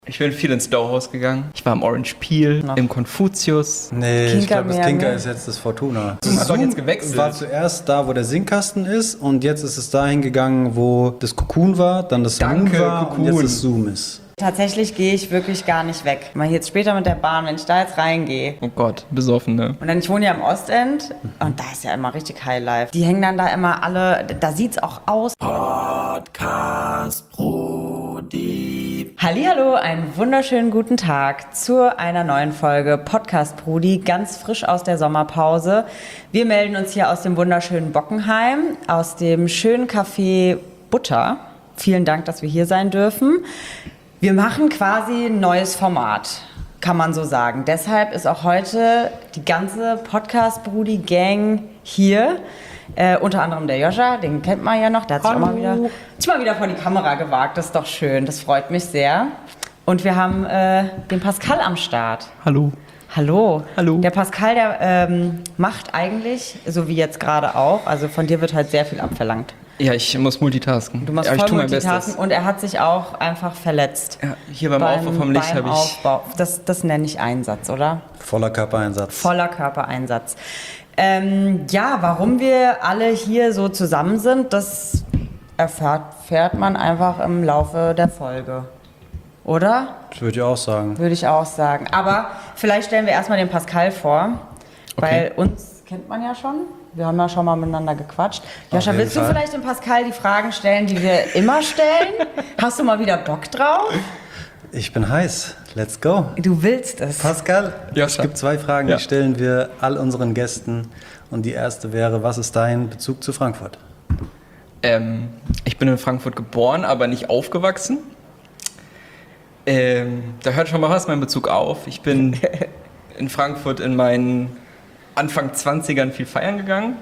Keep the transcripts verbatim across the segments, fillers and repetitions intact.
Ich bin viel ins Stauhaus gegangen. Ich war im Orange Peel, no. im Konfuzius. Nee, Kinker ich glaube, das mehr, Kinker ne? ist jetzt das Fortuna. Das hat doch Zoom jetzt gewechselt. war zuerst da, wo der Singkasten ist, und jetzt ist es dahin gegangen, wo das Cocoon war, dann das Danke, Saloon war Cocoon. und jetzt das Zoom ist. Tatsächlich gehe ich wirklich gar nicht weg. Mal jetzt später mit der Bahn, wenn ich da jetzt reingehe. Oh Gott, besoffen, ne? Und dann, ich wohne ja im Ostend und da ist ja immer richtig Highlife. Die hängen dann da immer alle, da sieht's auch aus. Podcast Brudi. Hallihallo, einen wunderschönen guten Tag zu einer neuen Folge Podcast Brudi, ganz frisch aus der Sommerpause. Wir melden uns hier aus dem wunderschönen Bockenheim, aus dem schönen Café Butter. Vielen Dank, dass wir hier sein dürfen. Wir machen quasi ein neues Format, kann man so sagen. Deshalb ist auch heute die ganze Podcast-Brudi-Gang hier. Äh, unter anderem der Joscha, den kennt man ja noch. Der hat sich auch mal wieder, sich mal wieder vor die Kamera gewagt. Das ist doch schön, das freut mich sehr. Und wir haben äh, den Pascal am Start. Hallo. Hallo. Hallo. Der Pascal, der ähm, macht eigentlich, so wie jetzt gerade auch, also von dir wird halt sehr viel abverlangt. Ja, ich muss multitasken. Du machst ja, ich voll tue mein Multitasken Bestes. und er hat sich auch einfach verletzt. Ja, hier beim, Aufbau vom Licht habe ich... Aufbau. Das, das nenne ich Einsatz, oder? Voller Körpereinsatz. Voller Körpereinsatz. Ähm, ja, warum wir alle hier so zusammen sind, das erfährt, erfährt man einfach im Laufe der Folge. Oder? Das würde ich auch sagen. Würde ich auch sagen. Aber vielleicht stellen wir erstmal den Pascal vor, Okay. weil uns kennt man ja schon. Wir haben ja schon mal miteinander gequatscht. Joscha, jeden willst du Fall. vielleicht dem Pascal die Fragen stellen, die wir immer stellen? Hast du mal wieder Bock drauf? Ich bin heiß. Let's go. Du willst es. Pascal, Ja, es gibt zwei Fragen, Ja. die stellen wir all unseren Gästen. Und die erste wäre, was ist dein Bezug zu Frankfurt? Ähm, ich bin in Frankfurt geboren, aber nicht aufgewachsen. Ähm, da hört schon mal was mein Bezug auf. Ich bin in Frankfurt in meinen Anfang zwanzigern viel feiern gegangen.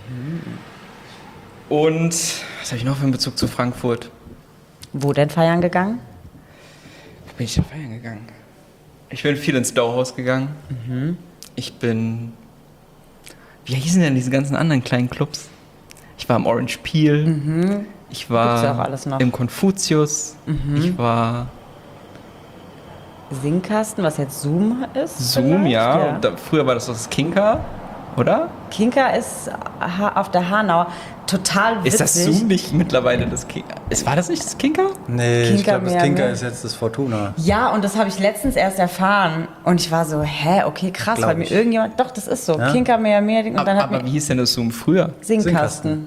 Und was habe ich noch für einen Bezug zu Frankfurt? Wo denn feiern gegangen? Wo bin ich denn feiern gegangen? Ich bin viel ins Stauhaus gegangen. Ich bin... Wie hießen denn diese ganzen anderen kleinen Clubs? Ich war im Orange Peel. Ich Gibt's ja auch war alles noch. im Konfuzius. Ich war Singkasten, was jetzt Zoom ist? Zoom, vielleicht? ja. Und da, früher war das das Kinker, oder? Kinker ist ha- auf der Hanau. Total witzig. Ist das Zoom nicht mittlerweile das Kinker? War das nicht das Kinker? Nee, Kinker ich glaube, das mehr, Kinker ne? ist jetzt das Fortuna. Ja, und das habe ich letztens erst erfahren. Und ich war so, hä, okay, krass, Glaub weil mir ich. irgendjemand, doch, das ist so, Ja? Kinker mehr, mehr, und dann Aber, hat aber mir wie hieß denn das Zoom früher? Singkasten, Singkasten.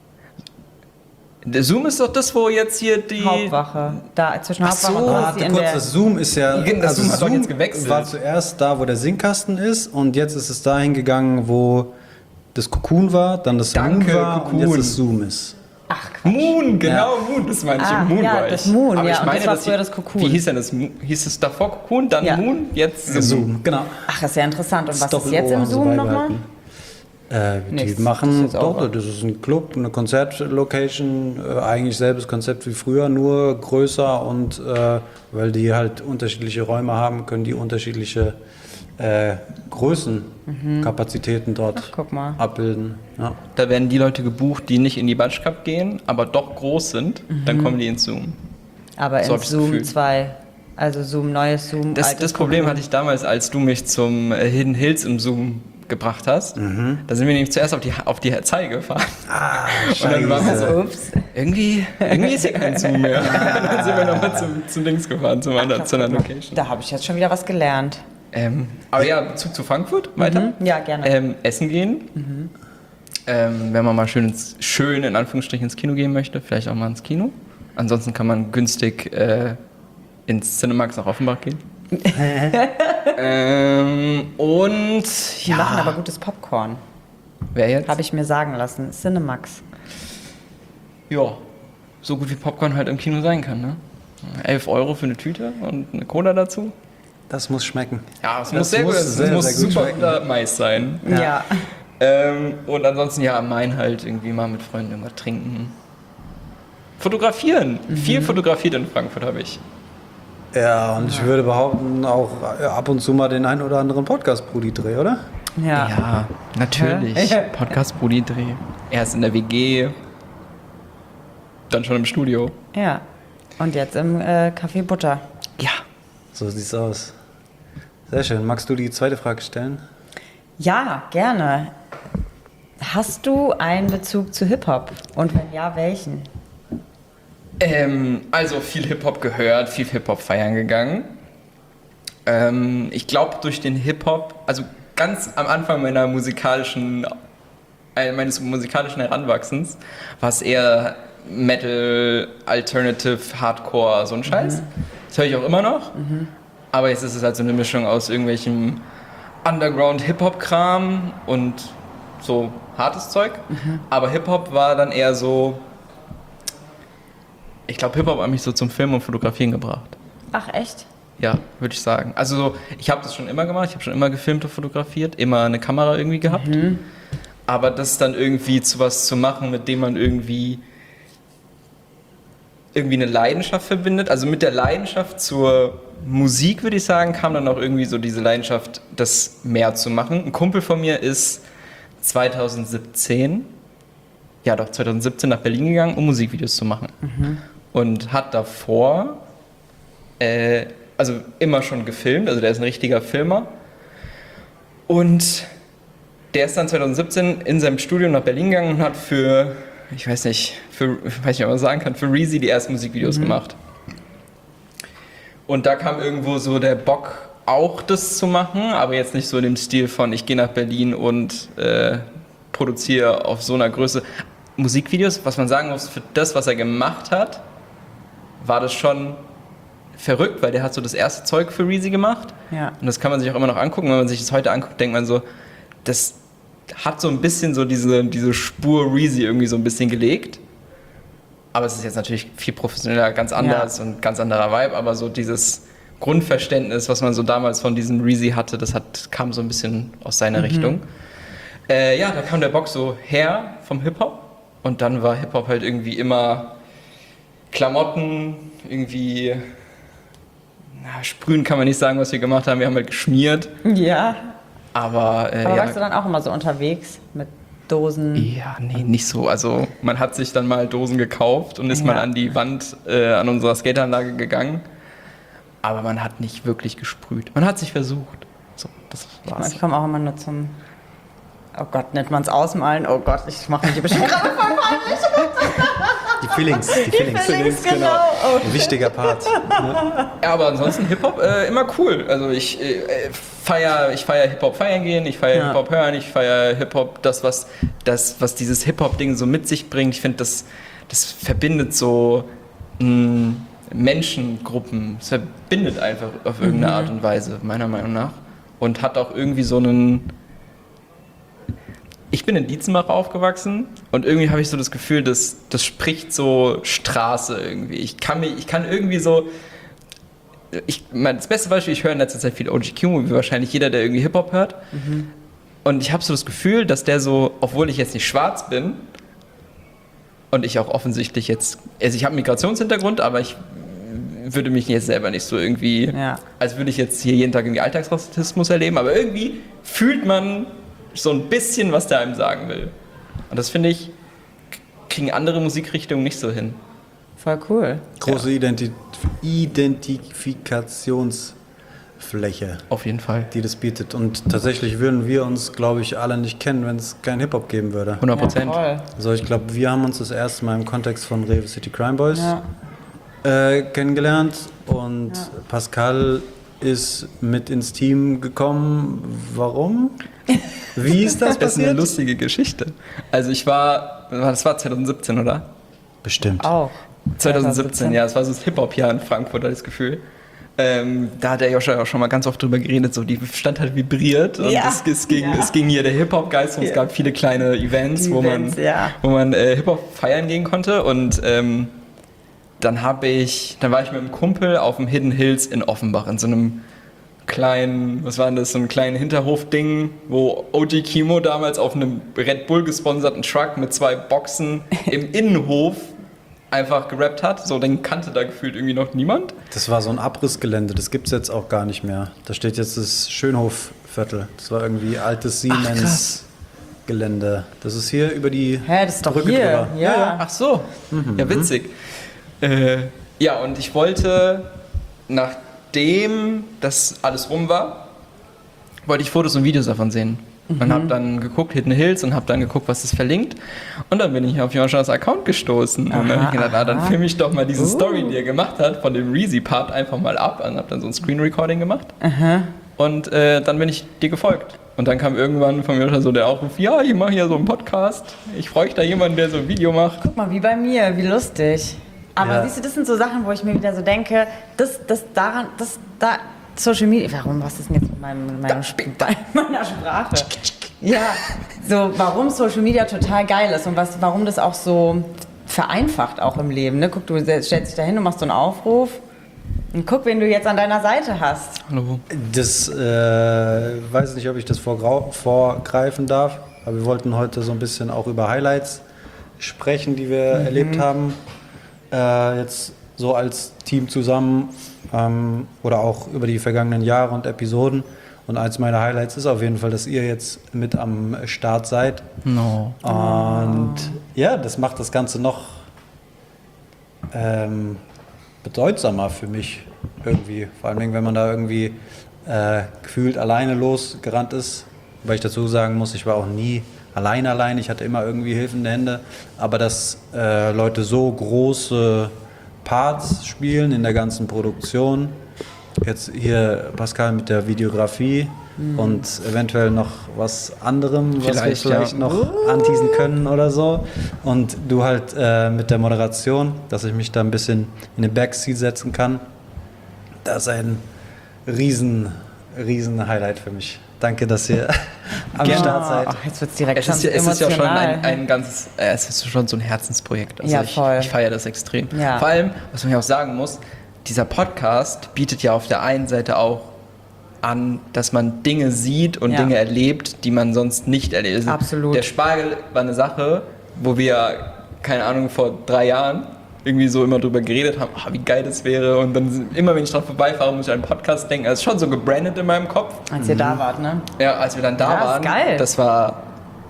Der Zoom ist doch das, wo jetzt hier die... Hauptwache, da zwischen Ach Hauptwache so, und Kossi Warte in kurz, der, das Zoom ist ja... Ja, das Zoom hat doch jetzt gewechselt. war zuerst da, wo der Singkasten ist, und jetzt ist es dahin gegangen, wo das Cocoon war, dann das Saloon Danke, war Cocoon. und jetzt das Zoom ist. ach Quatsch. Moon, genau, Moon, das meine ich. Ah, Moon ja, war ich. das Moon, Aber ja, ich und meine, das war dass früher die- das Cocoon. Wie hieß denn das? Mo- Hieß es davor Cocoon, dann Ja. Moon, jetzt Zoom? Zoom, genau. Ach, das ist ja interessant. Und was ist Doppel-O jetzt im haben sie Zoom nochmal? beibehalten. Äh, die Nichts. Das machen, ist jetzt auch doch, das ist ein Club, eine Konzertlocation, äh, eigentlich selbes Konzept wie früher, nur größer, und äh, weil die halt unterschiedliche Räume haben, können die unterschiedliche äh, Größen, Kapazitäten dort Ach, guck mal. abbilden. Ja. Da werden die Leute gebucht, die nicht in die Batsch Cup gehen, aber doch groß sind, Mhm. dann kommen die ins Zoom. Aber So in hab ich's Zoom Gefühl. zwei, also Zoom, neues Zoom, Das, altes das Problem Cocoon. hatte ich damals, als du mich zum äh, Hidden Hills im Zoom gebracht hast. Mhm. Da sind wir nämlich zuerst auf die, auf die Zeige gefahren. Ah, Und dann waren wir so, Ups. irgendwie, irgendwie ist hier kein Zoom mehr. Dann sind wir nochmal zum, zum Dings gefahren, zum anderen, zu einer Location. Da habe ich jetzt schon wieder was gelernt. Ähm, aber ja, Bezug zu Frankfurt, weiter. Mhm, ja, gerne. Ähm, essen gehen. Ähm, wenn man mal schön, ins, schön in Anführungsstrichen ins Kino gehen möchte, vielleicht auch mal ins Kino. Ansonsten kann man günstig äh, ins Cinemax nach Offenbach gehen. ähm, und Die machen aber gutes Popcorn, wer jetzt? habe ich mir sagen lassen. Cinemax. Ja, so gut wie Popcorn halt im Kino sein kann, ne? elf Euro für eine Tüte und eine Cola dazu. Das muss schmecken. Ja, es Das muss sehr muss gut, es sehr, muss sehr gut super schmecken. unter Mais sein. Ja. Ähm, und ansonsten ja am Main halt irgendwie mal mit Freunden irgendwas trinken. Fotografieren. Viel fotografiert in Frankfurt habe ich. Ja, und ich würde behaupten, auch äh, ab und zu mal den ein oder anderen Podcast-Brudi-Dreh, oder? Ja. Ja, natürlich. Hä? Podcast-Brudi-Dreh. Erst in der W G, dann schon im Studio. Ja. Und jetzt im äh, Café Butter. Ja, So sieht's aus. Sehr schön. Magst du die zweite Frage stellen? Ja, gerne. Hast du einen Bezug zu Hip-Hop? Und wenn ja, welchen? Ähm, also viel Hip-Hop gehört, viel Hip-Hop feiern gegangen. Ähm, ich glaube durch den Hip-Hop, also ganz am Anfang meiner musikalischen, äh, meines musikalischen Heranwachsens, war es eher Metal, Alternative, Hardcore, so ein Scheiß. Mhm. Das höre ich auch immer noch. Mhm. Aber jetzt ist es halt so eine Mischung aus irgendwelchem Underground-Hip-Hop-Kram und so hartes Zeug. Mhm. Aber Hip-Hop war dann eher so, ich glaube, Hip-Hop hat mich so zum Filmen und Fotografieren gebracht. Ach, echt? Ja, würde ich sagen. Also so, ich habe das schon immer gemacht, ich habe schon immer gefilmt und fotografiert, immer eine Kamera irgendwie gehabt. Mhm. Aber das dann irgendwie zu was zu machen, mit dem man irgendwie irgendwie eine Leidenschaft verbindet. Also mit der Leidenschaft zur Musik, würde ich sagen, kam dann auch irgendwie so diese Leidenschaft, das mehr zu machen. Ein Kumpel von mir ist zwanzig siebzehn, ja doch, zwanzig siebzehn nach Berlin gegangen, um Musikvideos zu machen. Mhm. Und hat davor, äh, also immer schon gefilmt, also der ist ein richtiger Filmer. Und der ist dann zwanzig siebzehn in seinem Studium nach Berlin gegangen und hat für, ich weiß nicht, für, ich weiß nicht, ob man sagen kann, für Reezy die ersten Musikvideos mhm. gemacht. Und da kam irgendwo so der Bock, auch das zu machen, aber jetzt nicht so in dem Stil von, ich gehe nach Berlin und äh, produziere auf so einer Größe Musikvideos. Was man sagen muss, für das, was er gemacht hat, war das schon verrückt, weil der hat so das erste Zeug für Reezy gemacht. Ja. Und das kann man sich auch immer noch angucken. Wenn man sich das heute anguckt, denkt man so, das hat so ein bisschen so diese, diese Spur Reezy irgendwie so ein bisschen gelegt. Aber es ist jetzt natürlich viel professioneller, ganz anders ja. und ganz anderer Vibe. Aber so dieses Grundverständnis, was man so damals von diesem Reezy hatte, das hat, kam so ein bisschen aus seiner mhm. Richtung. Äh, ja, da kam der Bock so her vom Hip-Hop. Und dann war Hip-Hop halt irgendwie immer Klamotten, irgendwie... Na, sprühen kann man nicht sagen, was wir gemacht haben. Wir haben halt geschmiert. Ja. Aber, äh, Aber ja. warst du dann auch immer so unterwegs mit Dosen? Ja, nee, nicht so. Also man hat sich dann mal Dosen gekauft und ist ja. mal an die Wand äh, an unserer Skateranlage gegangen. Aber man hat nicht wirklich gesprüht. Man hat sich versucht. So, das war's. Ich, ich komme auch immer nur zum... Oh Gott, nennt man es ausmalen? Oh Gott, ich mache mich hier bestimmt gerade voll peinlich. Die Feelings, die Feelings. Die Feelings, genau. Oh. Ein wichtiger Part. Ja, ja, aber ansonsten Hip-Hop äh, immer cool. Also ich äh, feiere ich feier Hip-Hop feiern gehen, ich feiere ja. Hip-Hop hören, ich feiere Hip-Hop, das was, das, was dieses Hip-Hop-Ding so mit sich bringt. Ich finde, das, das verbindet so mh, Menschengruppen. Es verbindet einfach auf irgendeine mhm. Art und Weise, meiner Meinung nach. Und hat auch irgendwie so einen... Ich bin in Dietzenbach aufgewachsen und irgendwie habe ich so das Gefühl, dass das spricht so Straße irgendwie. Ich kann, mich, ich kann irgendwie so... Ich, mein, das beste Beispiel, ich höre in letzter Zeit viel O G Q, wie wahrscheinlich jeder, der irgendwie Hip-Hop hört. Mhm. Und ich habe so das Gefühl, dass der so, obwohl ich jetzt nicht schwarz bin und ich auch offensichtlich jetzt... Also ich habe einen Migrationshintergrund, aber ich würde mich jetzt selber nicht so irgendwie... Ja. Als würde ich jetzt hier jeden Tag irgendwie Alltagsrassismus erleben, aber irgendwie fühlt man... so ein bisschen, was der einem sagen will. Und das, finde ich, kriegen andere Musikrichtungen nicht so hin. Voll cool. Große ja. Identif- Identifikationsfläche. Auf jeden Fall. Die das bietet. Und tatsächlich würden wir uns, glaube ich, alle nicht kennen, wenn es keinen Hip-Hop geben würde. hundert Prozent. Ja, also ich glaube, wir haben uns das erste Mal im Kontext von Rewe City Crime Boys ja. äh, kennengelernt. Und ja. Pascal ist mit ins Team gekommen. Warum? Wie ist das passiert? Das ist eine lustige Geschichte. Also ich war, das war zwanzig siebzehn, oder? Bestimmt. Auch. zwanzig siebzehn, ja, es war so das Hip-Hop-Jahr in Frankfurt, hatte ich das Gefühl. Ähm, da hat der Joscha auch schon mal ganz oft drüber geredet, so die Stadt hat vibriert und ja. es, es, ging, ja. es ging hier der Hip-Hop-Geist und ja. es gab viele kleine Events, Events wo man, ja. wo man äh, Hip-Hop feiern gehen konnte und ähm, dann habe ich, dann war ich mit einem Kumpel auf dem Hidden Hills in Offenbach in so einem kleinen, was war denn das, so ein kleines Hinterhof-Ding, wo O G Kimo damals auf einem Red Bull gesponserten Truck mit zwei Boxen im Innenhof einfach gerappt hat. So, den kannte da gefühlt irgendwie noch niemand. Das war so ein Abrissgelände, das gibt es jetzt auch gar nicht mehr. Da steht jetzt das Schönhofviertel. Das war irgendwie altes Siemens-Gelände. Das ist hier über die Hä, das ist doch Brücke hier. drüber. Ja. Ja. Ach so, mhm. ja witzig. Äh, ja, und ich wollte nach nachdem das alles rum war, wollte ich Fotos und Videos davon sehen. Und Mhm. habe dann geguckt, Hidden Hills, und habe dann geguckt, was das verlinkt. Und dann bin ich auf Joschas Account gestoßen. Und dann habe ich gedacht, ah, dann filme ich doch mal diese Uh. Story, die er gemacht hat, von dem Reezy-Part einfach mal ab. Und habe dann so ein Screen-Recording gemacht. Aha. Und äh, dann bin ich dir gefolgt. Und dann kam irgendwann von Joscha so der Aufruf, ja, ich mache hier so einen Podcast. Ich freue mich da jemanden, der so ein Video macht. Guck mal, wie bei mir, wie lustig. Aber Ja. siehst du, das sind so Sachen, wo ich mir wieder so denke, das, das daran, das, da, Social Media, warum, was ist denn jetzt mit meinem, mit meinem, bei meiner Sprache? Ja, so, warum Social Media total geil ist und was, warum das auch so vereinfacht auch im Leben. Ne? Guck, du stellst dich da hin und machst so einen Aufruf und guck, wen du jetzt an deiner Seite hast. Hallo. Das, äh, weiß nicht, ob ich das vorgrau- vorgreifen darf, aber wir wollten heute so ein bisschen auch über Highlights sprechen, die wir Mhm. erlebt haben. Äh, jetzt so als Team zusammen ähm, oder auch über die vergangenen Jahre und Episoden. Und eins meiner Highlights ist auf jeden Fall, dass ihr jetzt mit am Start seid. No. Und ja, das macht das Ganze noch ähm, bedeutsamer für mich irgendwie. Vor allem, wenn man da irgendwie äh, gefühlt alleine losgerannt ist. Weil ich dazu sagen muss, ich war auch nie allein allein. Ich hatte immer irgendwie hilfende Hände. Aber dass äh, Leute so große Parts spielen in der ganzen Produktion. Jetzt hier Pascal mit der Videografie und eventuell noch was anderem, was wir Vielleicht, vielleicht ja. noch anteasen können oder so. Und du halt äh, mit der Moderation, dass ich mich da ein bisschen in den Backseat setzen kann. Das ist ein riesen, riesen Highlight für mich. Danke, dass ihr am Gerne. Start seid. Ach, jetzt wird es direkt Es schon ist, ja- es ist ja schon emotional. ein, ein ganzes, äh, es ist schon so ein Herzensprojekt. Also Ja, ich, voll. ich feiere das extrem. Ja. Vor allem, was man ja auch sagen muss, dieser Podcast bietet ja auf der einen Seite auch an, dass man Dinge sieht und Ja. Dinge erlebt, die man sonst nicht erlebt. Also Absolut. Der Spargel war eine Sache, wo wir, keine Ahnung, vor drei Jahren irgendwie so immer drüber geredet haben, ah, wie geil das wäre. Und dann immer, wenn ich dran vorbeifahre, muss ich an einen Podcast denken. Also schon so gebrandet in meinem Kopf. Als ihr da wart, ne? Ja, als wir dann da Ja, ist waren, geil. das war,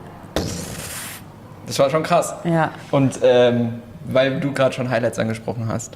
das war schon krass. Ja. Und ähm, weil du gerade schon Highlights angesprochen hast,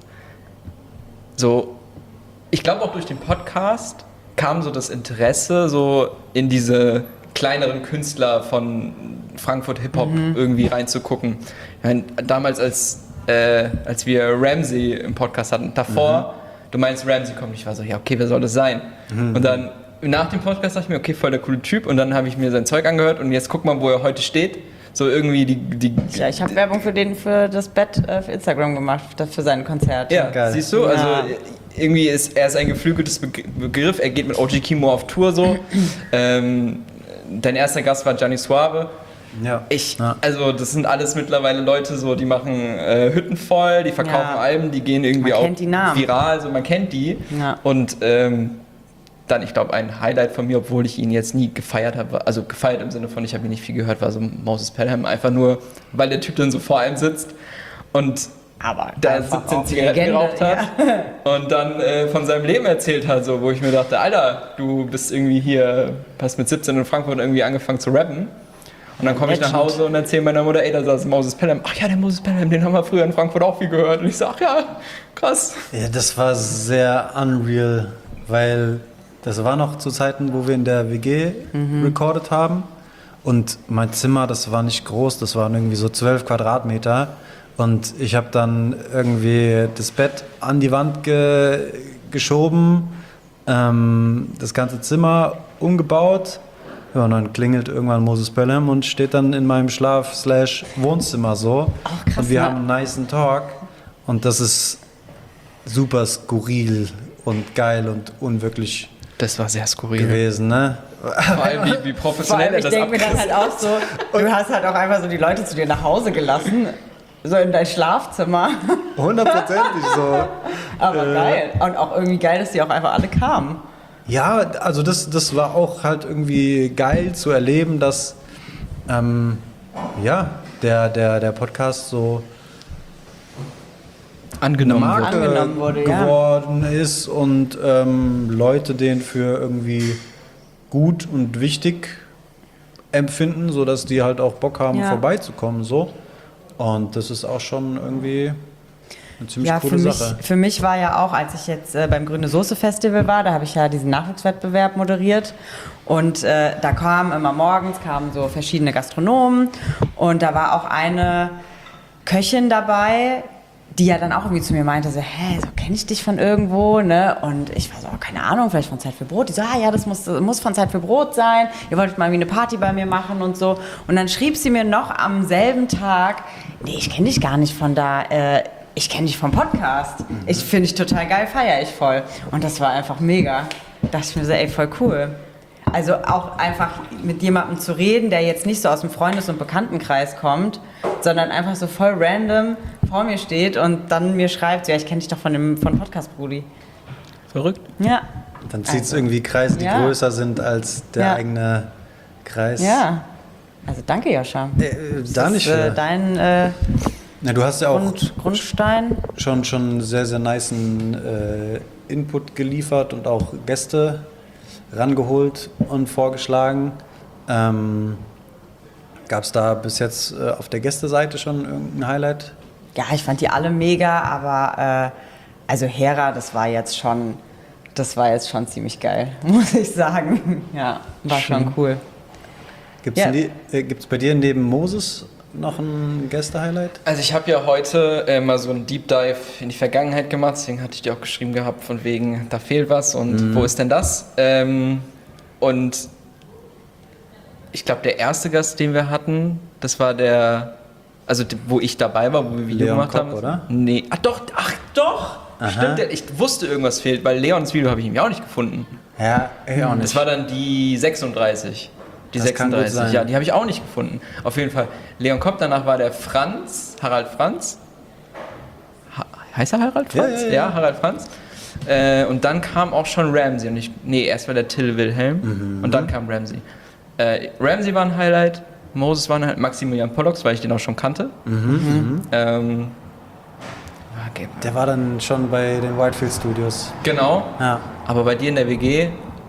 so, ich glaube auch durch den Podcast kam so das Interesse so in diese kleineren Künstler von Frankfurt Hip-Hop irgendwie reinzugucken. Ich meine, damals, als, äh, als wir Ramsey im Podcast hatten, davor, du meinst, Ramsey kommt, ich war so, ja, okay, wer soll das sein? Und dann nach dem Podcast dachte ich mir, okay, voll der coole Typ, und dann habe ich mir sein Zeug angehört und jetzt guck mal, wo er heute steht. So irgendwie die, die Ja, ich habe Werbung für den für das Bett äh, für Instagram gemacht, das für sein Konzert. Ja, Geil. siehst du, also Ja. irgendwie ist er ist ein geflügeltes Beg- Begriff. Er geht mit O G Kimo auf Tour so. ähm, dein erster Gast war Gianni Suave. Ja. Ich, Ja. also das sind alles mittlerweile Leute so, die machen äh, Hütten voll, die verkaufen Ja. Alben, die gehen irgendwie Man auch kennt die Namen. viral, so man kennt die. Ja. Und ähm, dann, ich glaube, ein Highlight von mir, obwohl ich ihn jetzt nie gefeiert habe, also gefeiert im Sinne von, ich habe ihn nicht viel gehört, war so Moses Pelham, einfach nur, weil der Typ dann so vor einem sitzt und Aber da einfach siebzehn auch Zigaretten Legende, geraucht hat und dann äh, von seinem Leben erzählt hat, so, wo ich mir dachte, Alter, du bist irgendwie hier, hast mit siebzehn in Frankfurt irgendwie angefangen zu rappen. Und dann komme ich nach Legend. Hause und erzähle meiner Mutter, ey, da saß Moses Pelham. Ach ja, der Moses Pelham, den haben wir früher in Frankfurt auch viel gehört. Und ich sage, ach ja, krass. Ja, das war sehr unreal, weil das war noch zu Zeiten, wo wir in der W G recorded haben. Und mein Zimmer, das war nicht groß, das waren irgendwie so zwölf Quadratmeter. Und ich habe dann irgendwie das Bett an die Wand ge geschoben, ähm, das ganze Zimmer umgebaut. Ja, und dann klingelt irgendwann Moses Pelham und steht dann in meinem Schlaf-Wohnzimmer so. Ach, krass, und wir ne? haben einen nicen Talk. Und das ist super skurril und geil und unwirklich Das war sehr skurril. gewesen, ne? Vor allem, wie, wie Vor professionell allem, er ich das denke mir dann abgerissen halt auch so, du hast halt auch einfach so die Leute zu dir nach Hause gelassen, so in dein Schlafzimmer. Hundertprozentig so. Aber geil. Und auch irgendwie geil, dass die auch einfach alle kamen. Ja, also das, das war auch halt irgendwie geil zu erleben, dass ähm, ja, der, der, der Podcast so eine angenommen wurde. Marke Angenommen wurde, ja. geworden ist und ähm, Leute den für irgendwie gut und wichtig empfinden, sodass die halt auch Bock haben, Ja. vorbeizukommen. So. Und das ist auch schon irgendwie Eine ziemlich Ja, coole für mich, Sache. für mich war ja auch, als ich jetzt äh, beim Grüne Soße Festival war, da habe ich ja diesen Nachwuchswettbewerb moderiert und äh, da kamen immer morgens kamen so verschiedene Gastronomen und da war auch eine Köchin dabei, die ja dann auch irgendwie zu mir meinte, so, hä, so kenne ich dich von irgendwo, ne? Und ich war so, oh, keine Ahnung, vielleicht von Zeit für Brot. Die so, ah ja, das muss, das muss von Zeit für Brot sein. Ihr wolltet mal wie eine Party bei mir machen und so. Und dann schrieb sie mir noch am selben Tag, nee, ich kenne dich gar nicht von da, äh, ich kenne dich vom Podcast. Ich finde dich total geil, feiere ich voll. Und das war einfach mega. Da dachte ich mir so, ey, voll cool. Also auch einfach mit jemandem zu reden, der jetzt nicht so aus dem Freundes- und Bekanntenkreis kommt, sondern einfach so voll random vor mir steht und dann mir schreibt, ja, ich kenne dich doch von dem von Podcast Brudi. Verrückt. Ja. Dann zieht es Also, irgendwie Kreise, die ja. größer sind als der Ja. eigene Kreis. Ja. Also danke, Joscha. Äh, äh, da Das nicht ist äh, für. dein äh, Na, du hast ja auch Grund, Grundstein. schon, schon sehr, sehr nicen äh, Input geliefert und auch Gäste rangeholt und vorgeschlagen. Ähm, Gab es da bis jetzt äh, auf der Gästeseite schon irgendein Highlight? Ja, ich fand die alle mega, aber äh, also Hera, das war jetzt schon, das war jetzt schon ziemlich geil, muss ich sagen. Ja, war schon cool. Gibt es Ja. äh, bei dir neben Moses noch ein Gäste-Highlight? Also ich habe ja heute äh, mal so einen Deep Dive in die Vergangenheit gemacht, deswegen hatte ich dir auch geschrieben gehabt, von wegen, da fehlt was und wo ist denn das? Ähm, und ich glaube, der erste Gast, den wir hatten, das war der, also d- wo ich dabei war, wo wir Video Leon gemacht Kopp, haben. oder? Nee, ach doch, ach doch! Aha. Stimmt, der- ich wusste, irgendwas fehlt, weil Leons Video habe ich ihm ja auch nicht gefunden. Ja, ich auch nicht. Das war dann die sechsunddreißig. Die Das kann gut sechsunddreißig, sein. ja, die habe ich auch nicht gefunden. Auf jeden Fall. Leon Kopp, danach war der Franz, Harald Franz. Ha heißt er Harald Ja, Franz? ja, ja. Harald Franz. Äh, und dann kam auch schon Ramsey. Und ich, nee, erst war der Till Wilhelm Mhm. und dann kam Ramsey. Äh, Ramsey war ein Highlight, Moses war ein Highlight, Maximilian Pollux, weil ich den auch schon kannte. Mhm, Ähm, okay. Der war dann schon bei den Whitefield Studios. Genau, Ja. aber bei dir in der W G,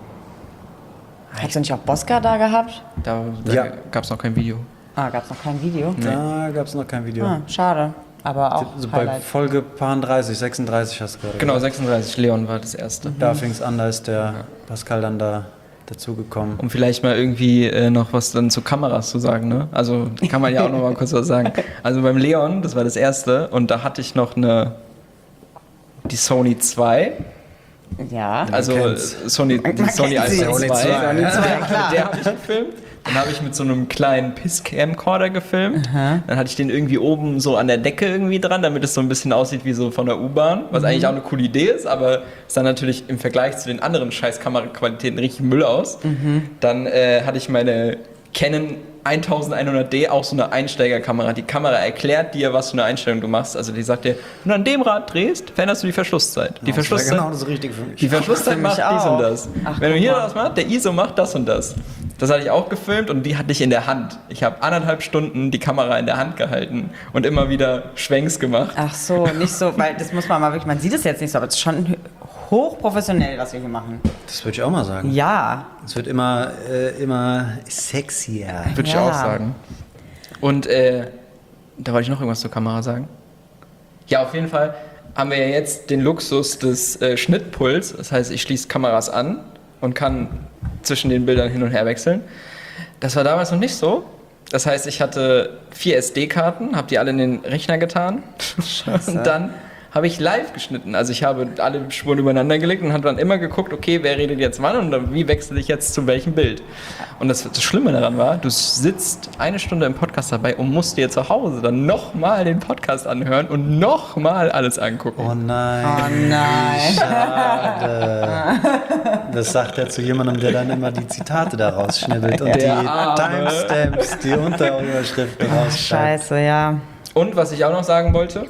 Hast du nicht auch Bosca da gehabt? da, da Ja. gab es noch kein Video. Ah, gab's noch kein Video? Da gab es noch kein Video. Ah, schade. Aber auch So bei Highlight. Folge paar dreißig, sechsunddreißig hast du gerade Genau, gesagt. sechsunddreißig, Leon war das erste. Da fing es an, da ist der Pascal dann da dazugekommen. Um vielleicht mal irgendwie äh, noch was dann zu Kameras zu sagen, ne? Also kann man ja auch noch mal kurz was sagen. Also beim Leon, das war das erste und da hatte ich noch eine, die Sony zwei, Ja. also kennt's. Sony, die Man Sony kennt sie. Alpha Sony zwei, zwei, mit ja. klar. der habe ich gefilmt. Dann habe ich mit so einem kleinen Piss-Camcorder gefilmt. Dann hatte ich den irgendwie oben so an der Decke irgendwie dran, damit es so ein bisschen aussieht wie so von der U-Bahn, was eigentlich auch eine coole Idee ist, aber es sah natürlich im Vergleich zu den anderen scheiß Kameraqualitäten richtig Müll aus. Dann äh, hatte ich meine Canon elfhundert D, auch so eine Einsteigerkamera. Die Kamera erklärt dir, was für eine Einstellung du machst. Also die sagt dir, wenn du an dem Rad drehst, veränderst du die Verschlusszeit. Die Das wäre Verschlusszeit genau das Richtige für mich. die Verschlusszeit Für mich macht dies auch. und das. Ach, Wenn du guck hier mal. das machst, der I S O macht das und das. Das hatte ich auch gefilmt und die hatte ich in der Hand. Ich habe anderthalb Stunden die Kamera in der Hand gehalten und immer wieder Schwenks gemacht. Ach so, nicht so, weil das muss man mal wirklich, man sieht es jetzt nicht so, aber es ist schon hochprofessionell, was wir hier machen. Das würde ich auch mal sagen. Ja. Es wird immer, äh, immer sexier. Würde ich Ja. auch sagen. Und äh, da wollte ich noch irgendwas zur Kamera sagen. Ja, auf jeden Fall haben wir ja jetzt den Luxus des äh, Schnittpuls. Das heißt, ich schließe Kameras an und kann zwischen den Bildern hin und her wechseln. Das war damals noch nicht so. Das heißt, ich hatte vier S D-Karten, habe die alle in den Rechner getan und dann habe ich live geschnitten. Also ich habe alle Spuren übereinander gelegt und habe dann immer geguckt, okay, wer redet jetzt wann und dann, wie wechsle ich jetzt zu welchem Bild. Und das, das Schlimme daran war, du sitzt eine Stunde im Podcast dabei und musst dir zu Hause dann nochmal den Podcast anhören und nochmal alles angucken. Oh nein. Oh nein. Schade. Das sagt er zu jemandem, der dann immer die Zitate da rausschnibbelt und Der die Arme. Timestamps, die Unterüberschriften rausschreibt. Scheiße, ja. Und was ich auch noch sagen wollte,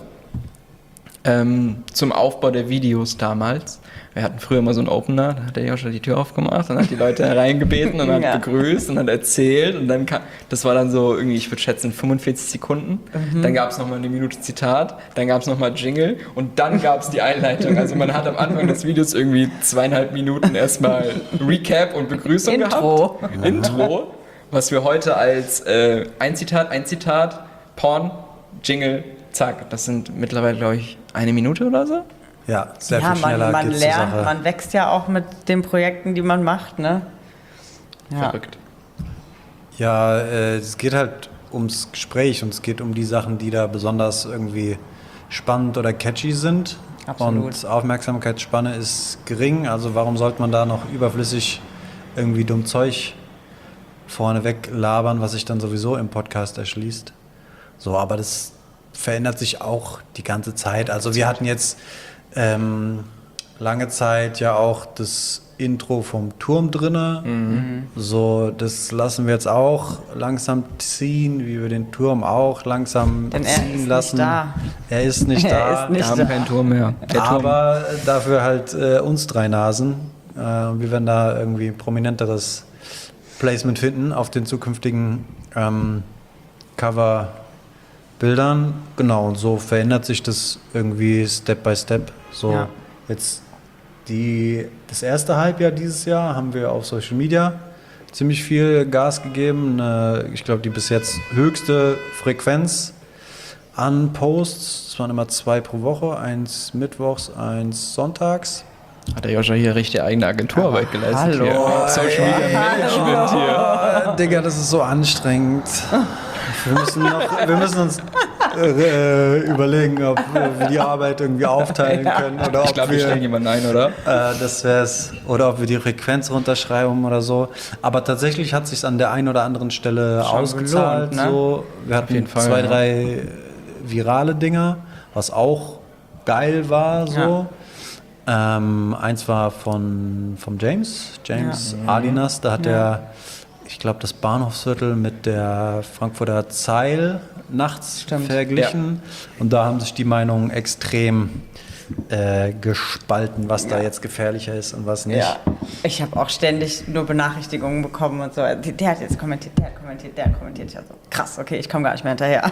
ähm, zum Aufbau der Videos damals. Wir hatten früher mal so einen Opener, da hat der Joscha die Tür aufgemacht und hat die Leute hereingebeten und hat Ja. begrüßt und hat erzählt und dann kam, das war dann so irgendwie, ich würde schätzen, fünfundvierzig Sekunden. Dann gab es nochmal eine Minute Zitat, dann gab es nochmal Jingle und dann gab es die Einleitung. Also man hat am Anfang des Videos irgendwie zweieinhalb Minuten erstmal Recap und Begrüßung Intro. gehabt. Intro, was wir heute als äh, ein Zitat, ein Zitat, Porn, Jingle, zack, das sind mittlerweile, glaube ich, eine Minute oder so. Ja, sehr ja, viel schneller man, man geht's zur lernt, Sache. man wächst ja auch mit den Projekten, die man macht, ne? Ja. Verrückt. Ja, äh, es geht halt ums Gespräch und es geht um die Sachen, die da besonders irgendwie spannend oder catchy sind. Absolut. Und Aufmerksamkeitsspanne ist gering, also warum sollte man da noch überflüssig irgendwie dumm Zeug vorneweg labern, was sich dann sowieso im Podcast erschließt. So, aber das verändert sich auch die ganze Zeit. Also wir hatten jetzt ähm, lange Zeit ja auch das Intro vom Turm drinne. Mhm. So, das lassen wir jetzt auch langsam ziehen, wie wir den Turm auch langsam Denn er ziehen ist nicht lassen. da. Er ist nicht Er da. ist nicht Wir haben da. keinen Turm mehr. Der Turm. Aber dafür halt äh, uns drei Nasen. Äh, wir werden da irgendwie ein prominenteres Placement finden auf den zukünftigen ähm, Cover-Bildern. Genau, und so verändert sich das irgendwie Step by Step. So Ja. jetzt die, das erste Halbjahr dieses Jahr haben wir auf Social Media ziemlich viel Gas gegeben. Äh, ich glaube, die bis jetzt höchste Frequenz an Posts. Es waren immer zwei pro Woche, eins mittwochs, eins sonntags. Hat der Joscha hier richtig eigene Agenturarbeit geleistet. hallo. Hier. Social Media Management hier. Oh, Digga, das ist so anstrengend. Wir müssen, noch, wir müssen uns äh, überlegen, ob wir die Arbeit irgendwie aufteilen können oder ob Ich glaube, wir wir stellen jemanden ein, oder? Äh, das wär's. Oder ob wir die Frequenz runterschreiben oder so. Aber tatsächlich hat sich an der einen oder anderen Stelle Schon ausgezahlt. gelohnt, ne? So. Wir hatten jeden Fall, zwei, ja. drei virale Dinger, was auch geil war. So. Ähm, eins war von vom James, James Adinas. Da hat Ja. er, ich glaube, das Bahnhofsviertel mit der Frankfurter Zeil nachts Stimmt. verglichen. Und da haben sich die Meinungen extrem äh, gespalten, was da jetzt gefährlicher ist und was nicht. Ja, ich habe auch ständig nur Benachrichtigungen bekommen und so. Der, der hat jetzt kommentiert, der hat kommentiert, der hat kommentiert. Ich so, krass, okay, ich komme gar nicht mehr hinterher.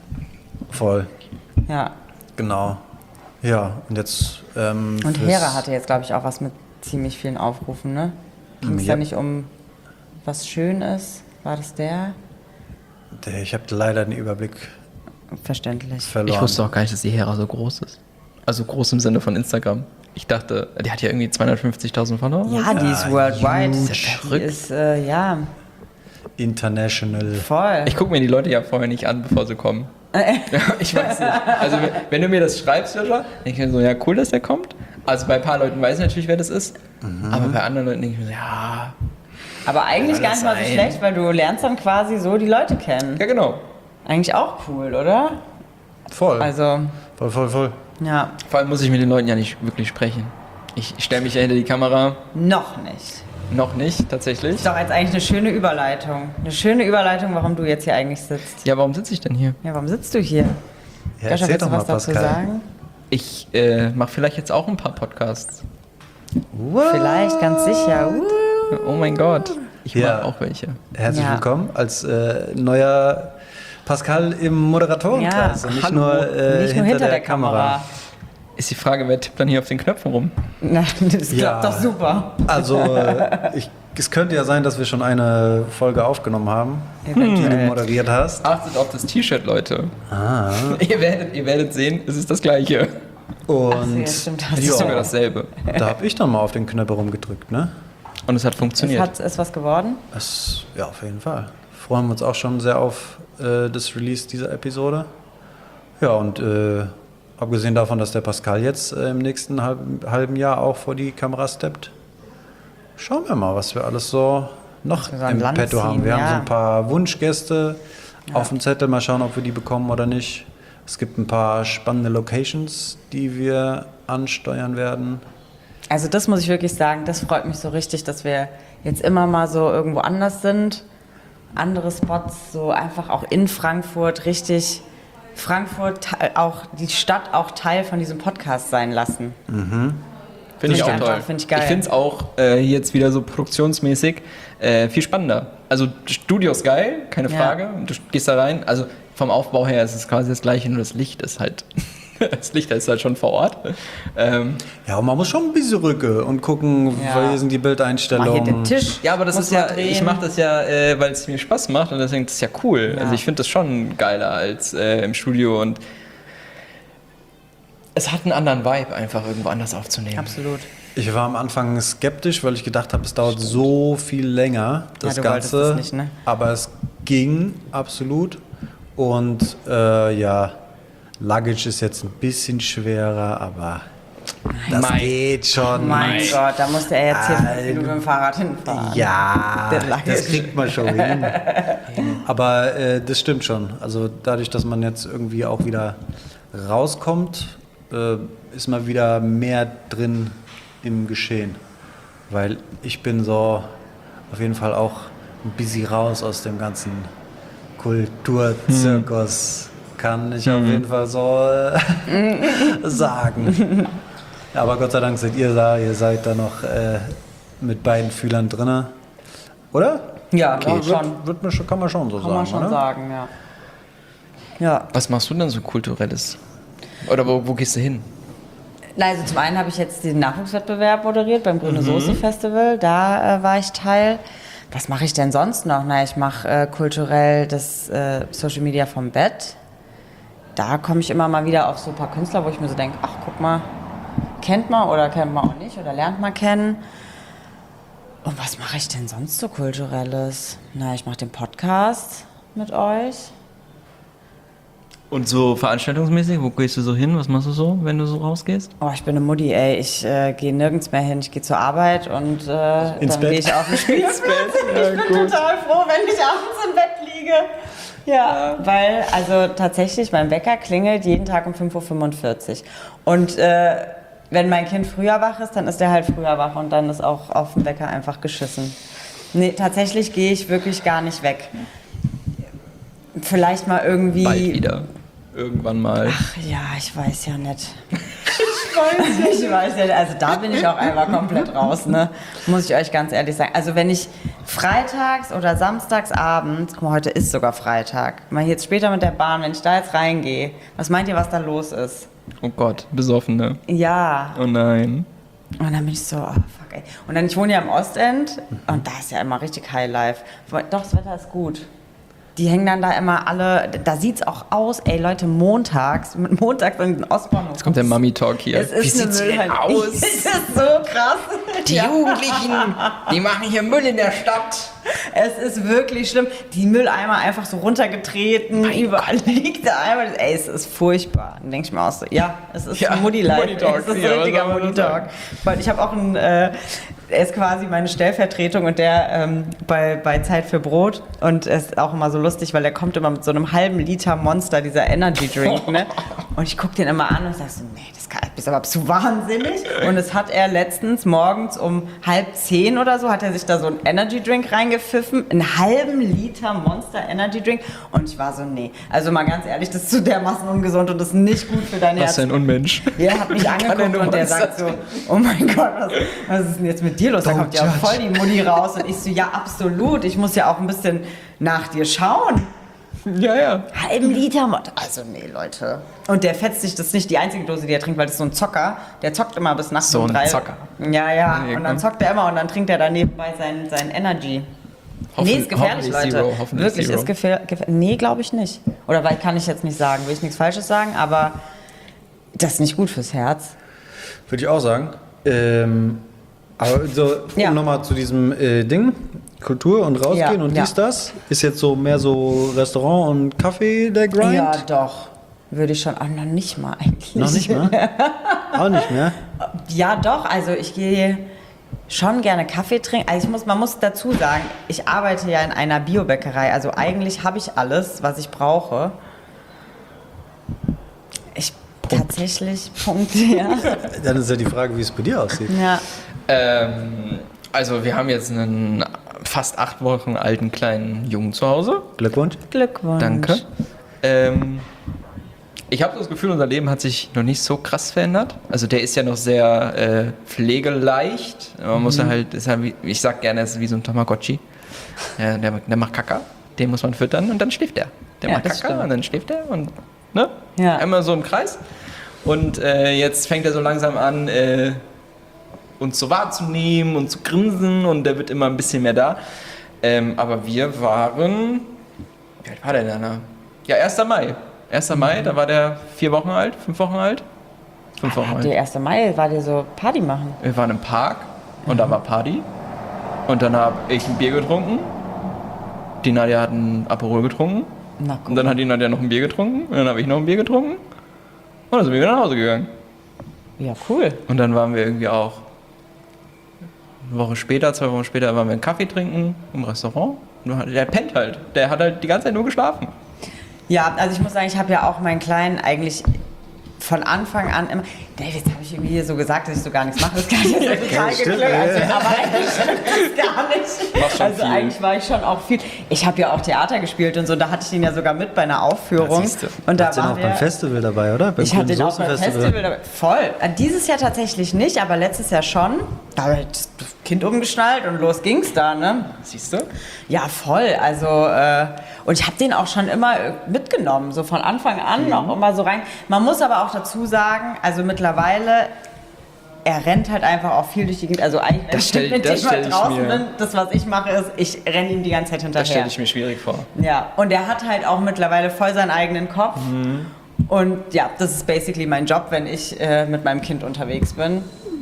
Voll, Ja. genau. Ja, und jetzt. Ähm, Und fürs- Hera hatte jetzt, glaube ich, auch was mit ziemlich vielen Aufrufen, ne? Ging es Ja. da nicht um was schön ist? War das der? Der- Ich habe leider den Überblick Verständlich. verloren. Ich wusste auch gar nicht, dass die Hera so groß ist. Also groß im Sinne von Instagram. Ich dachte, die hat ja irgendwie zweihundertfünfzigtausend Follower. Ja, die ist worldwide. huge. Die Verrückt. ist, äh, ja, International. voll. Ich gucke mir die Leute ja vorher nicht an, bevor sie kommen. Ja, ich weiß nicht. Also wenn- wenn du mir das schreibst, Joscha, denke ich mir so, ja cool, dass der kommt. Also bei ein paar Leuten weiß ich natürlich, wer das ist. Aber bei anderen Leuten denke ich mir so, ja, Aber eigentlich Kann gar das nicht mal so sein? schlecht, weil du lernst dann quasi so die Leute kennen. ja genau. Eigentlich auch cool, oder? Voll. Also, voll, voll, voll. ja, Vor allem muss ich mit den Leuten ja nicht wirklich sprechen. Ich stelle mich ja hinter die Kamera. noch nicht. Noch nicht, tatsächlich. Ist doch jetzt eigentlich eine schöne Überleitung. Eine schöne Überleitung, warum du jetzt hier eigentlich sitzt. Ja, warum sitze ich denn hier? Ja, warum sitzt du hier? Ja, Joscha, erzähl willst doch du mal, was dazu Pascal. sagen? Ich äh, mache vielleicht jetzt auch ein paar Podcasts. Vielleicht, ganz sicher. Uh. Oh mein Gott. Ich Ja. mache auch welche. Herzlich Ja. willkommen als äh, neuer Pascal im Moderatorenkreis. Ja, und nicht hallo. nur, äh, Nicht nur hinter der Kamera. Ist die Frage, wer tippt dann hier auf den Knöpfen rum? Na, das klappt Ja. doch super. Also, äh, ich, es könnte ja sein, dass wir schon eine Folge aufgenommen haben, die du Eventuell. moderiert hast. Achtet auf das T-Shirt, Leute. Ah. Ihr werdet, ihr werdet sehen, es ist das gleiche. Und Ach so, ja, stimmt, hast Es ist Ja. sogar dasselbe. da habe ich dann mal auf den Knöpper rumgedrückt, ne? Und es hat Es funktioniert. hat, ist was geworden? Das, ja, auf jeden Fall. Freuen wir uns auch schon sehr auf äh, das Release dieser Episode. Ja, und äh, abgesehen davon, dass der Pascal jetzt äh, im nächsten halben, halben Jahr auch vor die Kamera steppt, schauen wir mal, was wir alles so noch wir so an im Land Petto haben. ziehen, Wir ja. haben so ein paar Wunschgäste auf dem Zettel. Mal schauen, ob wir die bekommen oder nicht. Es gibt ein paar spannende Locations, die wir ansteuern werden. Also das muss ich wirklich sagen, das freut mich so richtig, dass wir jetzt immer mal so irgendwo anders sind. Andere Spots, so einfach auch in Frankfurt, richtig Frankfurt, te- auch die Stadt auch Teil von diesem Podcast sein lassen. Finde ich Finde ich auch einfach- toll. finde ich geil. Ich finde es auch äh, jetzt wieder so produktionsmäßig äh, viel spannender. Also Studio ist geil, keine Ja. Frage. Du gehst da rein. Also vom Aufbau her ist es quasi das gleiche, nur das Licht ist halt. Das Licht ist halt schon vor Ort. Ähm, Ja, und man muss schon ein bisschen rücken und gucken, Ja. wie sind die Mal hier Bildeinstellungen. den Tisch. ja, aber das muss ist ja, man drehen. ich mache das ja, äh, weil es mir Spaß macht und deswegen ist das ja cool. Ja. Also ich finde das schon geiler als äh, im Studio und es hat einen anderen Vibe, einfach irgendwo anders aufzunehmen. Absolut. Ich war am Anfang skeptisch, weil ich gedacht habe, es dauert so viel länger, das Ja, du wolltest Ganze. das nicht, ne? Aber es ging absolut. Und äh, ja, Luggage ist jetzt ein bisschen schwerer, aber das Mein- geht schon. Mein Gott, da musste er jetzt hier fünf Alter. Minuten mit dem Fahrrad hinfahren. Ja, Der Luggage. das kriegt man schon hin. Aber äh, das stimmt schon. Also dadurch, dass man jetzt irgendwie auch wieder rauskommt, äh, ist man wieder mehr drin im Geschehen. Weil ich bin so auf jeden Fall auch ein bisschen raus aus dem ganzen Kulturzirkus. Kann ich auf jeden Fall so äh, sagen. Aber Gott sei Dank seid ihr da, ihr seid da noch äh, mit beiden Fühlern drin. Oder? Ja, Okay, doch, wird, schon. wird man schon, kann man schon so Kann sagen, man schon oder? sagen, ja. Ja. Was machst du denn so Kulturelles? Oder wo, wo gehst du hin? Na, also zum einen habe ich jetzt den Nachwuchswettbewerb moderiert beim Grüne Soße Festival. Da äh, war ich Teil. Was mache ich denn sonst noch? Na, ich mache äh, kulturell das äh, Social Media vom Bett. Da komme ich immer mal wieder auf so ein paar Künstler, wo ich mir so denke, ach, guck mal, kennt man oder kennt man auch nicht oder lernt man kennen. Und was mache ich denn sonst so Kulturelles? Na, ich mache den Podcast mit euch. Und so veranstaltungsmäßig, wo gehst du so hin? Was machst du so, wenn du so rausgehst? Oh, ich bin eine Mutti, ey. Ich äh, gehe nirgends mehr hin. Ich gehe zur Arbeit und äh, Ins dann Bett. gehe ich auf den Spielplatz. Ich bin total froh, wenn ich abends im Bett liege. Ja, weil, also tatsächlich, mein Wecker klingelt jeden Tag um fünf Uhr fünfundvierzig. Und äh, wenn mein Kind früher wach ist, dann ist er halt früher wach und dann ist auch auf den Wecker einfach geschissen. Nee, tatsächlich gehe ich wirklich gar nicht weg. Vielleicht mal irgendwie... Bald wieder. Irgendwann mal. Ach ja, ich weiß ja nicht. Ich weiß nicht. Ich weiß ja nicht. Also da bin ich auch einmal komplett raus, ne? Muss ich euch ganz ehrlich sagen. Also wenn ich freitags oder samstags abends, guck mal, heute ist sogar Freitag, mal jetzt später mit der Bahn, wenn ich da jetzt reingehe, was meint ihr, was da los ist? Oh Gott, Besoffene. Ja. Oh nein. Und dann bin ich so, oh fuck, ey. Und dann, ich wohne ja im Ostend und da ist ja immer richtig Highlife. Doch, das Wetter ist gut. Die hängen dann da immer alle, da sieht's auch aus, ey Leute, montags, mit montags in den Ostbahnhof. Jetzt kommt der Mummy-Talk hier. Es ist Wie eine sieht's denn Müllhalde. aus? Es ist so krass. Die Jugendlichen, die machen hier Müll in der Stadt. Es ist wirklich schlimm. Die Mülleimer einfach so runtergetreten, Mein überall liegt der Eimer. Ey, es ist furchtbar. Dann denke ich mir auch so, ja, es ist Ja, ein Mutti-Life. Mutti-Talk. Es ist Ja, ein was richtiger soll man Mutti-Talk. Weil ich habe auch einen, äh, er ist quasi meine Stellvertretung und der ähm, bei, bei Zeit für Brot. Und es ist auch immer so lustig, weil er kommt immer mit so einem halben Liter Monster, dieser Energy Drink, ne? Und ich gucke den immer an und sage so, nee, das kann, bist aber zu wahnsinnig. Und es hat er letztens morgens um halb zehn oder so, hat er sich da so einen Energy Drink reingepfiffen, einen halben Liter Monster Energy Drink. Und ich war so, nee, also mal ganz ehrlich, das ist zu dermaßen ungesund und das ist nicht gut für dein Was Herz. ein Unmensch. Er hat mich Kann er angeguckt nur und der Monster sagt so, oh mein Gott, was, was ist denn jetzt mit dir los? Da Don't kommt ja judge. voll die Mutti raus. Und ich so, ja, absolut, ich muss ja auch ein bisschen nach dir schauen. Ja, ja. Halben Liter Mott. Also nee, Leute. Und der fetzt sich, das ist nicht die einzige Dose, die er trinkt, weil das ist so ein Zocker. Der zockt immer bis nachts So um ein drei. Zocker. Ja, ja. Nee, Und dann komm. zockt er immer und dann trinkt er da nebenbei sein, sein Energy. Hoffen- nee, ist gefährlich, hoffentlich Leute. Zero, hoffentlich Wirklich, Zero. ist gefährlich. Gefähr nee, glaube ich nicht. Oder weil kann ich jetzt nicht sagen, will ich nichts Falsches sagen, aber das ist nicht gut fürs Herz. Würde ich auch sagen. Ähm, aber so, um Ja. nochmal zu diesem äh, Ding, Kultur und rausgehen Ja, und ja. dies, das, ist jetzt so mehr so Restaurant und Kaffee der Grind? Ja, doch. Würde ich schon, auch noch nicht mal eigentlich. Noch nicht mehr? Auch nicht mehr? Ja, doch. Also ich gehe schon gerne Kaffee trinken. Also ich muss, man muss dazu sagen, ich arbeite ja in einer Biobäckerei. Also eigentlich habe ich alles, was ich brauche. Ich tatsächlich, Punkt, ja. Dann ist ja die Frage, wie es bei dir aussieht. ja. Ähm, also wir haben jetzt einen fast acht Wochen alten kleinen Jungen zu Hause. Glückwunsch. Glückwunsch. Danke. Ähm, ich habe so das Gefühl, unser Leben hat sich noch nicht so krass verändert. Also der ist ja noch sehr äh, pflegeleicht. Man muss ja halt, ist halt wie, ich sag gerne, es ist wie so ein Tamagotchi. Ja, der, der macht Kaka, den muss man füttern und dann schläft er. Der Ja, macht das Kaka stimmt. und dann schläft er und ne? Ja. Einmal so im Kreis. Und äh, jetzt fängt er so langsam an, äh, uns so wahrzunehmen und zu grinsen und der wird immer ein bisschen mehr da. Ähm, aber wir waren, wie alt war der denn da? Ja, erster Mai. erster Mai, da war der vier Wochen alt, fünf Wochen alt. Fünf Wochen Der alt. erste Mai war dir so Party machen. Wir waren im Park und da war Party. Und dann habe ich ein Bier getrunken. Die Nadja hat ein Aperol getrunken. Na Und gut. dann hat die Nadja noch ein Bier getrunken. Und dann habe ich noch ein Bier getrunken. Und dann sind wir wieder nach Hause gegangen. Ja, cool. Und dann waren wir irgendwie auch eine Woche später, zwei Wochen später, waren wir einen Kaffee trinken im Restaurant. Und der pennt halt. Der hat halt die ganze Zeit nur geschlafen. Ja, also ich muss sagen, ich habe ja auch meinen Kleinen eigentlich von Anfang an immer. Dave, jetzt habe ich irgendwie hier so gesagt, dass ich so gar nichts mache. Das kann ich jetzt so total stimmt, geklungen. Also, ja. aber eigentlich stimmt das gar nicht. Machst schon Also viel. eigentlich war ich schon auch viel. Ich habe ja auch Theater gespielt und so, da hatte ich ihn ja sogar mit bei einer Aufführung. Ja, siehst du. Und da Hast du den war auch beim der, Festival dabei, oder? Beim ich hatte den auch beim Soßenfestival. Festival dabei. Voll. Äh, Dieses Jahr tatsächlich nicht, aber letztes Jahr schon. Da habe ich das Kind umgeschnallt und los ging's da, ne? Siehst du? Ja, voll. Also, äh, und ich habe den auch schon immer äh, mitgenommen, so von Anfang an auch immer so rein. Man muss aber auch dazu sagen, also mittlerweile, er rennt halt einfach auch viel durch die Gegend. Also eigentlich, wenn Das stell- ich mit das dem mal stell ich draußen mir- bin, das, was ich mache, ist, ich renne ihm die ganze Zeit hinterher. Das stelle ich mir schwierig vor. Ja, und er hat halt auch mittlerweile voll seinen eigenen Kopf. Mhm. Und ja, das ist basically mein Job, wenn ich äh, mit meinem Kind unterwegs bin.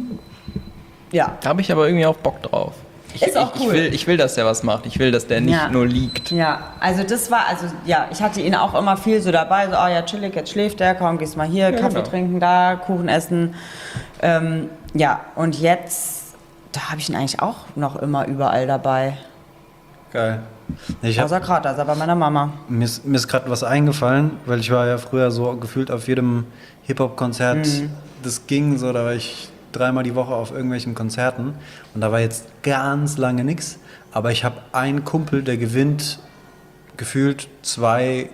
Ja. Da habe ich aber irgendwie auch Bock drauf. Ich, Ist auch ich, cool. Ich will, ich will, dass der was macht. Ich will, dass der nicht Ja. nur liegt. Ja, also das war, also ja, ich hatte ihn auch immer viel so dabei, so, oh ja, chillig, jetzt schläft er, komm, gehst mal hier, Kaffee genau. trinken da, Kuchen essen. Ähm, ja, und jetzt, da habe ich ihn eigentlich auch noch immer überall dabei. Geil. Ich hab, Außer gerade, da ist er bei meiner Mama. mir ist, mir ist gerade was eingefallen, weil ich war ja früher so gefühlt auf jedem Hip-Hop-Konzert, das ging so, da war ich dreimal die Woche auf irgendwelchen Konzerten und da war jetzt ganz lange nichts, aber ich habe einen Kumpel, der gewinnt gefühlt zwei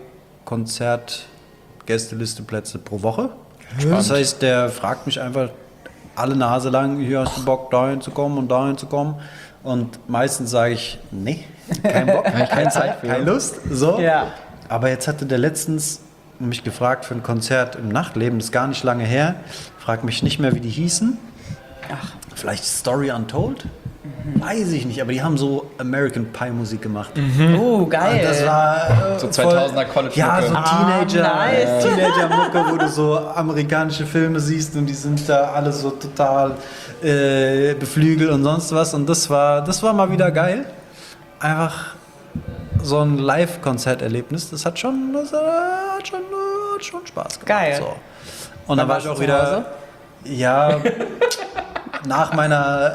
Konzert-Gästelisteplätze pro Woche. Das heißt, der fragt mich einfach alle Nase lang, hier hast du Bock, dahin zu kommen und dahin zu kommen. Und meistens sage ich, nee, kein Bock, keine Zeit, keine Lust. So. Ja. Aber jetzt hatte der letztens mich gefragt für ein Konzert im Nachtleben, das ist gar nicht lange her. Frag mich nicht mehr, wie die hießen. Ach. Vielleicht Story Untold? Weiß ich nicht, aber die haben so American Pie Musik gemacht. Oh, geil. Und das war äh, So voll- zweitausender College-Mucke. Ja, so Ah, Teenager, nice. Teenager-Mucke, wo du so amerikanische Filme siehst und die sind da alle so total äh, beflügelt und sonst was. Und das war, das war mal wieder geil. Einfach so ein Live-Konzerterlebnis. Das hat schon, das hat schon, hat schon Spaß gemacht. Geil. So. Und dann Wann war warst ich auch du zu wieder. Hause? Ja. Nach meiner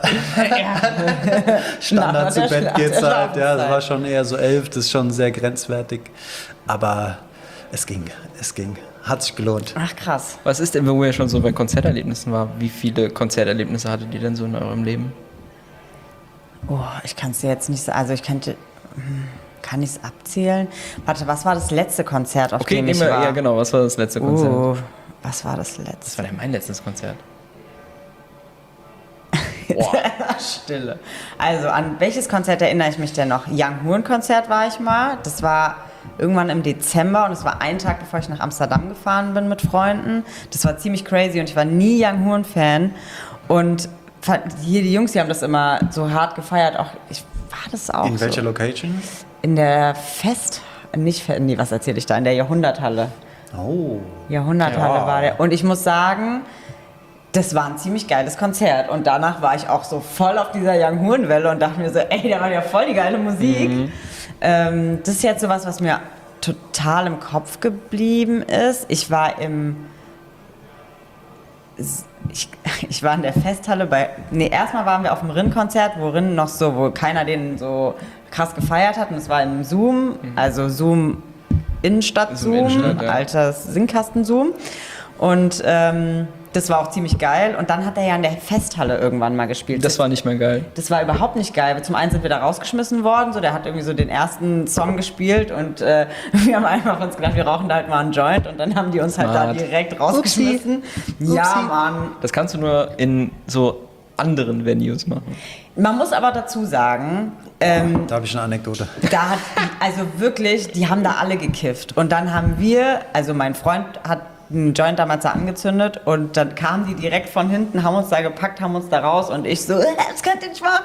Standard Nach zu der Bett Schla- geht's der halt. Ja, das Schlafenszeit. war schon eher so elf, das ist schon sehr grenzwertig. Aber es ging, es ging. Hat sich gelohnt. Ach, krass. Was ist denn, wo ihr schon so bei Konzerterlebnissen war? Wie viele Konzerterlebnisse hattet ihr denn so in eurem Leben? Oh, ich kann es dir jetzt nicht sagen. Also ich könnte, hm, kann ich es abzählen? Warte, was war das letzte Konzert, auf Okay, dem ich nehmen wir, war? ja genau, was war das letzte Konzert? Oh, was war das Das letzte? war denn mein letztes Konzert. Boah. Stille. Also, an welches Konzert erinnere ich mich denn noch? Young Horn Konzert war ich mal. Das war irgendwann im Dezember und es war ein Tag, bevor ich nach Amsterdam gefahren bin mit Freunden. Das war ziemlich crazy und ich war nie Young Horn Fan. Und fand- hier die Jungs, die haben das immer so hart gefeiert. Auch ich war das auch In so. welcher Location? In der Fest, nicht Fe- nee, was erzähle ich da? In der Jahrhunderthalle. Oh. Jahrhunderthalle Ja. war der. Und ich muss sagen, das war ein ziemlich geiles Konzert. Und danach war ich auch so voll auf dieser Young Horn Welle und dachte mir so, ey, da war ja voll die geile Musik. Mhm. Ähm, das ist jetzt sowas, was mir total im Kopf geblieben ist. Ich war im ich, ich war in der Festhalle bei, nee, erstmal waren wir auf dem Rin-Konzert, wo Rin noch so, wo keiner den so krass gefeiert hat und es war im Zoom, also Zoom Innenstadt Zoom Zoom, Innenstadt, ja. altes Singkasten Zoom und ähm, das war auch ziemlich geil und dann hat er ja in der Festhalle irgendwann mal gespielt. Das war nicht mehr geil. Das war überhaupt nicht geil. Zum einen sind wir da rausgeschmissen worden, so der hat irgendwie so den ersten Song gespielt und äh, wir haben einfach uns gedacht, wir rauchen da halt mal einen Joint und dann haben die uns halt da Smart. direkt rausgeschmissen. Ja, Upsi. Mann. Das kannst du nur in so anderen Venues machen. Man muss aber dazu sagen, ähm, Da habe ich eine Anekdote. da hat, also wirklich, die haben da alle gekifft. Und dann haben wir, also mein Freund hat einen Joint damals da angezündet und dann kamen die direkt von hinten, haben uns da gepackt, haben uns da raus und ich so, äh, das könnt ihr nicht machen.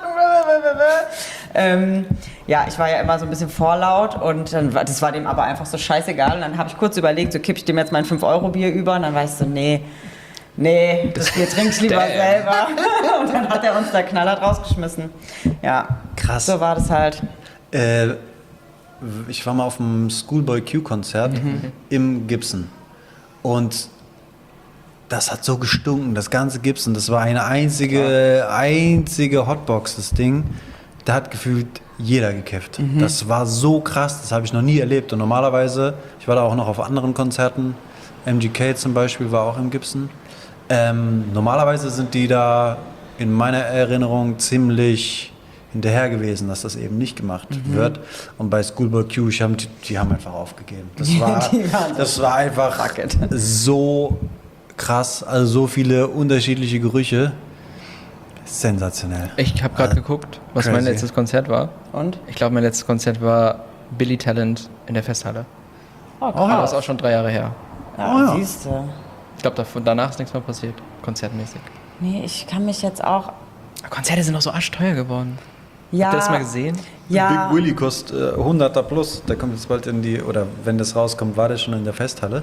Ähm, ja, ich war ja immer so ein bisschen vorlaut und dann war, das war dem aber einfach so scheißegal. Und dann habe ich kurz überlegt, so kipp ich dem jetzt mein fünf Euro Bier über und dann war ich so, nee, Nee, das Bier trinke ich lieber Damn. selber. Und dann hat er uns da knallhart rausgeschmissen. Ja, Krass. so war das halt. Äh, ich war mal auf einem Schoolboy Q-Konzert im Gibson. Und das hat so gestunken, das ganze Gibson. Das war eine einzige, einzige Hotbox, das Ding. Da hat gefühlt jeder gekifft. Das war so krass, das habe ich noch nie erlebt. Und normalerweise, ich war da auch noch auf anderen Konzerten, M G K zum Beispiel war auch im Gibson. Ähm, normalerweise sind die da in meiner Erinnerung ziemlich hinterher gewesen, dass das eben nicht gemacht wird. Und bei Schoolboy Q, ich hab, die, die haben einfach aufgegeben. Das war, Die waren so das war einfach so krass, also so viele unterschiedliche Gerüche. Sensationell. Ich habe gerade geguckt, was mein crazy. letztes Konzert war. Und? Ich glaube, mein letztes Konzert war Billy Talent in der Festhalle. Oh, Aber das krass. ist auch schon drei Jahre her. Ja, Oh ja. siehst du. Ich glaube, danach ist nichts mehr passiert, konzertmäßig. Nee, ich kann mich jetzt auch... Konzerte sind auch so arschteuer geworden. Ja, Habt ihr das mal gesehen? Ja, Big Willy kostet äh, hunderter plus. Der kommt jetzt bald in die, oder wenn das rauskommt, war der schon in der Festhalle.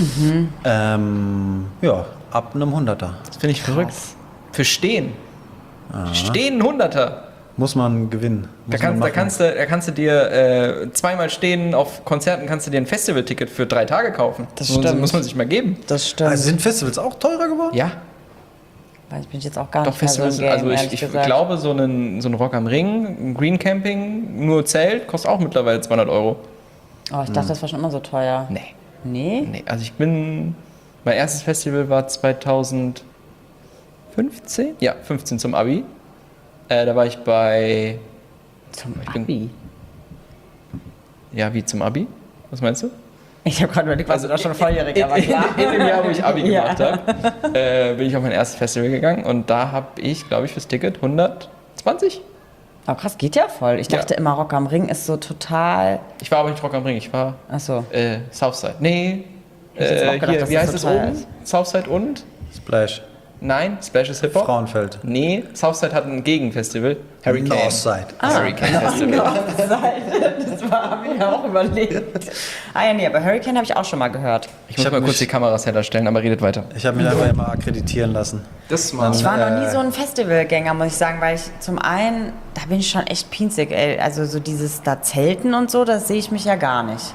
Ähm, ja, ab einem Hunderter. Das finde ich verrückt. Für Stehen. Stehen Hunderter. Muss man gewinnen. Da Muss kannst, man da, machen. kannst du, da kannst du dir äh, zweimal stehen auf Konzerten, kannst du dir ein Festivalticket für drei Tage kaufen. Das muss, stimmt. muss man sich mal geben. das stimmt. Also sind Festivals auch teurer geworden? Ja, Weil ich bin jetzt auch gar doch nicht mehr so im Festivals. Game, Also ich, ehrlich ich gesagt. glaube, so ein, so ein Rock am Ring, ein Green Camping, nur Zelt, kostet auch mittlerweile zweihundert Euro. Oh, ich dachte, das war schon immer so teuer. Nee, Nee? nee. Also ich bin, mein erstes Festival war zweitausendfünfzehn? Ja, fünfzehn zum Abi. Äh, da war ich bei, Zum bin- Abi. ja, wie zum Abi? Was meinst du? Ich habe gerade überlegt, warst du da schon volljährig, aber klar. In, in dem Jahr, wo ich Abi Ja. gemacht habe, äh, bin ich auf mein erstes Festival gegangen und da habe ich, glaube ich, fürs Ticket hundertzwanzig. Aber krass, geht ja voll. Ich Ja. dachte immer, Rock am Ring ist so total... Ich war aber nicht Rock am Ring, ich war Achso. äh, Southside. Nee, Hätte ich jetzt auch äh, gedacht, hier, dass wie das heißt so es teuer oben? ist. Southside und? Splash. Nein, Splash ist Hip-Hop. Frauenfeld. Nee, Southside hat ein Gegenfestival. Hurricane. Northside. Hurricane Festival. Das war, habe ich ja auch überlegt. Ah ja, nee, aber Hurricane habe ich auch schon mal gehört. Ich muss hab mal mich- kurz die Kameras herstellen, aber redet weiter. Ich habe mich einfach immer akkreditieren lassen. Das mal. Ich war noch nie Äh. so ein Festivalgänger, muss ich sagen, weil ich zum einen, da bin ich schon echt pinzig, ey. Also so dieses da Zelten und so, das sehe ich mich ja gar nicht.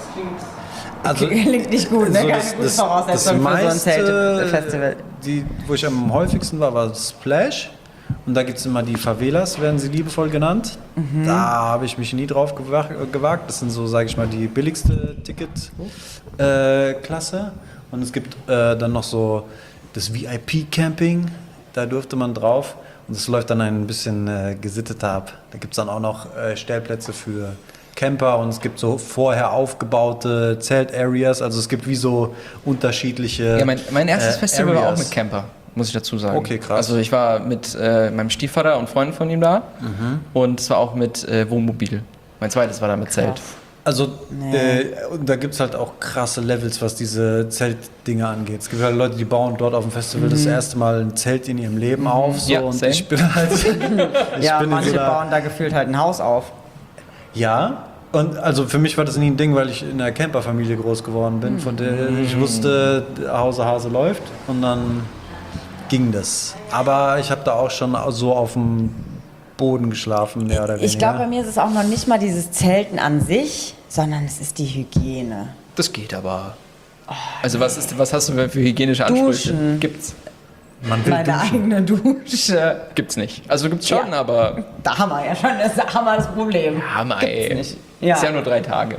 Also, Klingt nicht gut, ne? so Keine das- gute das- Voraussetzung das für so ein meiste, Zelte-Festival. Die, wo ich am häufigsten war, war Splash. Und da gibt es immer die Favelas, werden sie liebevoll genannt. Mhm. Da habe ich mich nie drauf gewa- gewagt. Das sind so, sage ich mal, die billigste Ticketklasse. Und es gibt äh, dann noch so das V I P-Camping. Da durfte man drauf. Und es läuft dann ein bisschen äh, gesitteter ab. Da gibt es dann auch noch äh, Stellplätze für Camper und es gibt so vorher aufgebaute Zelt-Areas. Also es gibt wie so unterschiedliche. Ja, mein, mein erstes äh, Festival war auch Areas. mit Camper, muss ich dazu sagen. Okay, krass. Also ich war mit äh, meinem Stiefvater und Freunden von ihm da und es war auch mit äh, Wohnmobil. Mein zweites war da mit Zelt. Also Nee. äh, und da gibt es halt auch krasse Levels, was diese Zeltdinger angeht. Es gibt halt Leute, die bauen dort auf dem Festival das erste Mal ein Zelt in ihrem Leben auf. So, Ja, und same. ich bin halt. ich Ja, bin in manche so einer- bauen da gefühlt halt ein Haus auf. Ja, und also für mich war das nie ein Ding, weil ich in einer Camperfamilie groß geworden bin, von der ich wusste, Hause Hase läuft und dann ging das. Aber ich habe da auch schon so auf dem Boden geschlafen, mehr oder weniger. Ich glaube, bei mir ist es auch noch nicht mal dieses Zelten an sich, sondern es ist die Hygiene. Das geht aber. Also was, ist, was hast du für hygienische Ansprüche? Duschen. Gibt's. Man will Meine duschen. eigene Dusche. Gibt's nicht. Also gibt's schon, Ja. aber Da haben wir ja schon das, haben wir das Problem. Hammer, ey. nicht. Ja. Ist ja nur drei Tage.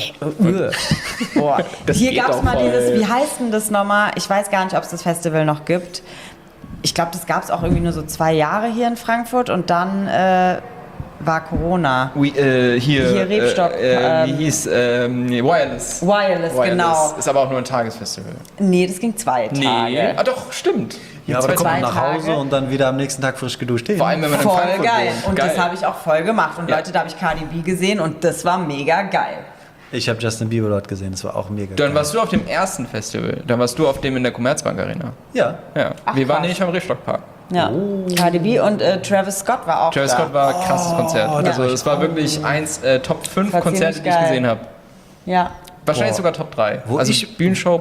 Boah. Das Hier geht gab es auch mal voll. dieses, wie heißt denn das nochmal? Ich weiß gar nicht, ob es das Festival noch gibt. Ich glaube, das gab es auch irgendwie nur so zwei Jahre hier in Frankfurt und dann äh, war Corona. We, äh, hier, Hier Rebstock, Äh, äh, wie ähm, hieß ähm, Wireless. Wireless, genau. Ist aber auch nur ein Tagesfestival. Nee, das ging zwei Tage. Ah doch, stimmt. Ja, aber da kommt man zwei nach Hause Tage. und dann wieder am nächsten Tag frisch geduscht. Vor allem, wenn man in Voll Frankfurt geil. wohnt. Und geil. das habe ich auch voll gemacht. Und Ja. Leute, da habe ich Cardi B gesehen und das war mega geil. Ich habe Justin Bieber dort gesehen, das war auch mega Dann geil. warst du auf dem ersten Festival. Dann warst du auf dem in der Commerzbank Arena. Ja, Ja. Ach, Wir waren krass. nämlich am Rebstockpark. Ja. Cardi B und äh, Travis Scott war auch Travis da. Scott war ein krasses Konzert. das Also war es war wirklich eins äh, Top fünf War Konzerte, die ziemlich ich geil. gesehen habe. Ja. Wahrscheinlich Boah. sogar Top drei. Wo Also ich- Bühnenshow, pff,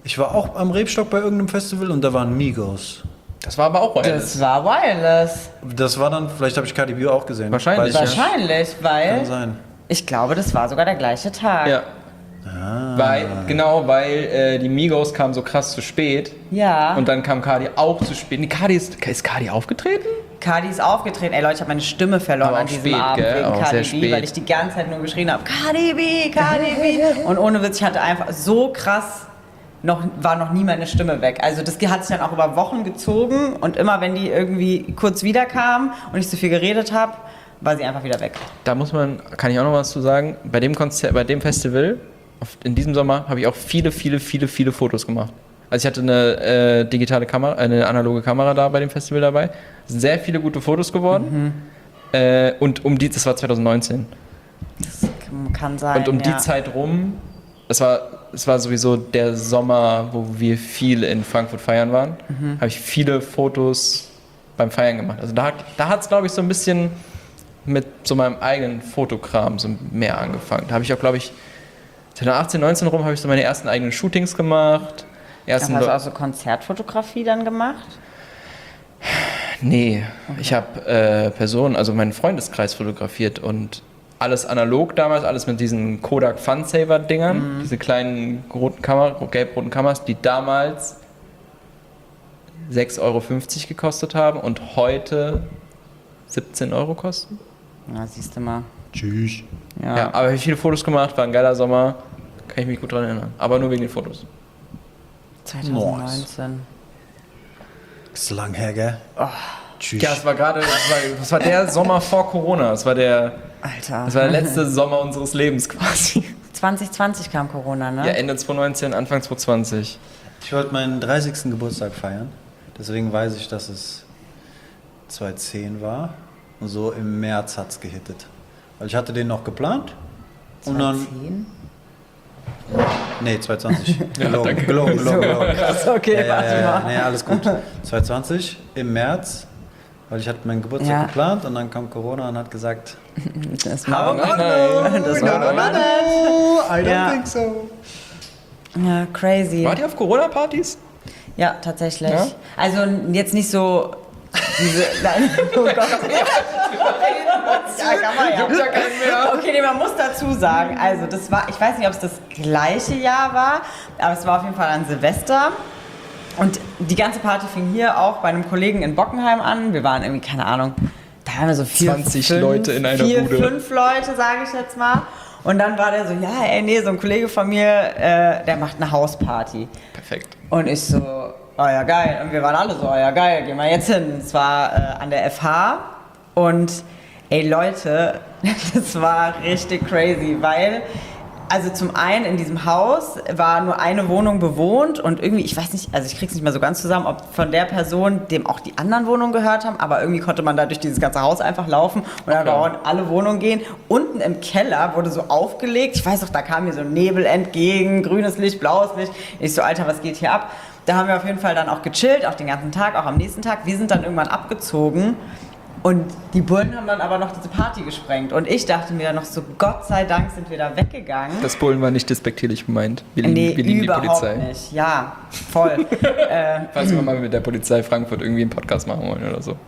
Ich war auch am Rebstock bei irgendeinem Festival und da waren Migos. Das war aber auch Wireless. Das war Wireless. Das war dann, vielleicht habe ich Cardi B auch gesehen. Wahrscheinlich, Weiß ich ja. Wahrscheinlich, weil Kann sein. ich glaube, das war sogar der gleiche Tag. Ja. Weil, genau, weil äh, die Migos kamen so krass zu spät. Ja. Und dann kam Cardi auch zu spät. Nee, Cardi ist, ist Cardi aufgetreten? Cardi ist aufgetreten. Ey Leute, ich habe meine Stimme verloren Aber an auch diesem spät, Abend gell? wegen Auch Cardi sehr B, spät. weil ich die ganze Zeit nur geschrien habe, Cardi B, Cardi B. Und ohne Witz, ich hatte einfach so krass, noch, war noch nie meine Stimme weg. Also das hat sich dann auch über Wochen gezogen und immer wenn die irgendwie kurz wiederkam und ich zu viel geredet habe, war sie einfach wieder weg. Da muss man, kann ich auch noch was zu sagen, bei dem Konzert, bei dem Festival, auf, in diesem Sommer, habe ich auch viele, viele, viele, viele Fotos gemacht. Also ich hatte eine äh, digitale Kamera, eine analoge Kamera da bei dem Festival dabei. Es sind sehr viele gute Fotos geworden. Mhm. Äh, und um die, das war zwanzig neunzehn. Das kann sein, Und um ja. die Zeit rum, es war, es war sowieso der Sommer, wo wir viel in Frankfurt feiern waren, Mhm. habe ich viele Fotos beim Feiern gemacht. Also da, da hat es, glaube ich, so ein bisschen mit so meinem eigenen Fotokram so mehr angefangen. Da habe ich auch, glaube ich, zwanzig achtzehn, neunzehn rum habe ich so meine ersten eigenen Shootings gemacht. Ersten Hast du Le- auch so Konzertfotografie dann gemacht? Nee, ich habe äh, Personen, also meinen Freundeskreis fotografiert und alles analog damals, alles mit diesen Kodak Funsaver-Dingern, diese kleinen roten Kamera, gelb-roten Kameras, die damals sechs Euro fünfzig gekostet haben und heute siebzehn Euro kosten. Na, siehst du mal. Tschüss. Ja. Ja, aber ich habe viele Fotos gemacht, war ein geiler Sommer, kann ich mich gut dran erinnern. Aber nur wegen den Fotos. zwanzig neunzehn. Ist lang her, gell? Tschüss. Ja, das war gerade, das war, das war der Sommer vor Corona, das war der, Alter. das war der letzte Sommer unseres Lebens quasi. zwanzig zwanzig kam Corona, ne? Ja, Ende zwanzig neunzehn, Anfang zwanzig zwanzig. Ich wollte meinen dreißigsten Geburtstag feiern. Deswegen weiß ich, dass es zwanzig zehn war. Und so im März hat es gehittet. Weil ich hatte den noch geplant. Und dann. zehn? Nee, zwanzig zwanzig. Gelogen, danke. gelogen, gelogen, gelogen. Krass, okay, Ja, ja, warte ja, ja. mal. Nee, alles gut. zwanzig zwanzig im März. Weil ich hatte meinen Geburtstag Ja. geplant und dann kam Corona und hat gesagt, Das war Nein, nein. das war I don't Ja. think so. ja, crazy. Wart ihr auf Corona-Partys? Ja, tatsächlich. Ja? Also jetzt nicht so diese. Nein, oh Gott. Ja, kann man ja. Okay, nee, man muss dazu sagen, also das war, ich weiß nicht, ob es das gleiche Jahr war, aber es war auf jeden Fall an Silvester. Und die ganze Party fing hier auch bei einem Kollegen in Bockenheim an. Wir waren irgendwie, keine Ahnung, da waren wir so vier, zwanzig fünf, Leute in einer vier, Bude. fünf Leute, sage ich jetzt mal. Und dann war der so, ja, ey, nee, so ein Kollege von mir, äh, der macht eine Hausparty. Perfekt. Und ich so, oh ja, geil. Und wir waren alle so, oh ja, geil, gehen wir jetzt hin. Es war äh, an der F H. Und ey, Leute, das war richtig crazy, weil, also zum einen in diesem Haus war nur eine Wohnung bewohnt und irgendwie, ich weiß nicht, also ich krieg's nicht mehr so ganz zusammen, ob von der Person, dem auch die anderen Wohnungen gehört haben, aber irgendwie konnte man da durch dieses ganze Haus einfach laufen und dann Okay. in alle Wohnungen gehen. Unten im Keller wurde so aufgelegt, ich weiß noch, da kam mir so Nebel entgegen, grünes Licht, blaues Licht. Ich so, Alter, was geht hier ab? Da haben wir auf jeden Fall dann auch gechillt, auch den ganzen Tag, auch am nächsten Tag. Wir sind dann irgendwann abgezogen. Und die Bullen haben dann aber noch diese Party gesprengt. Und ich dachte mir dann noch so, Gott sei Dank sind wir da weggegangen. Das Bullen war nicht despektierlich gemeint. Wir lieben, nee, wir lieben die überhaupt Polizei. nicht. Ja, voll. äh, Falls wir mal mit der Polizei Frankfurt irgendwie einen Podcast machen wollen oder so.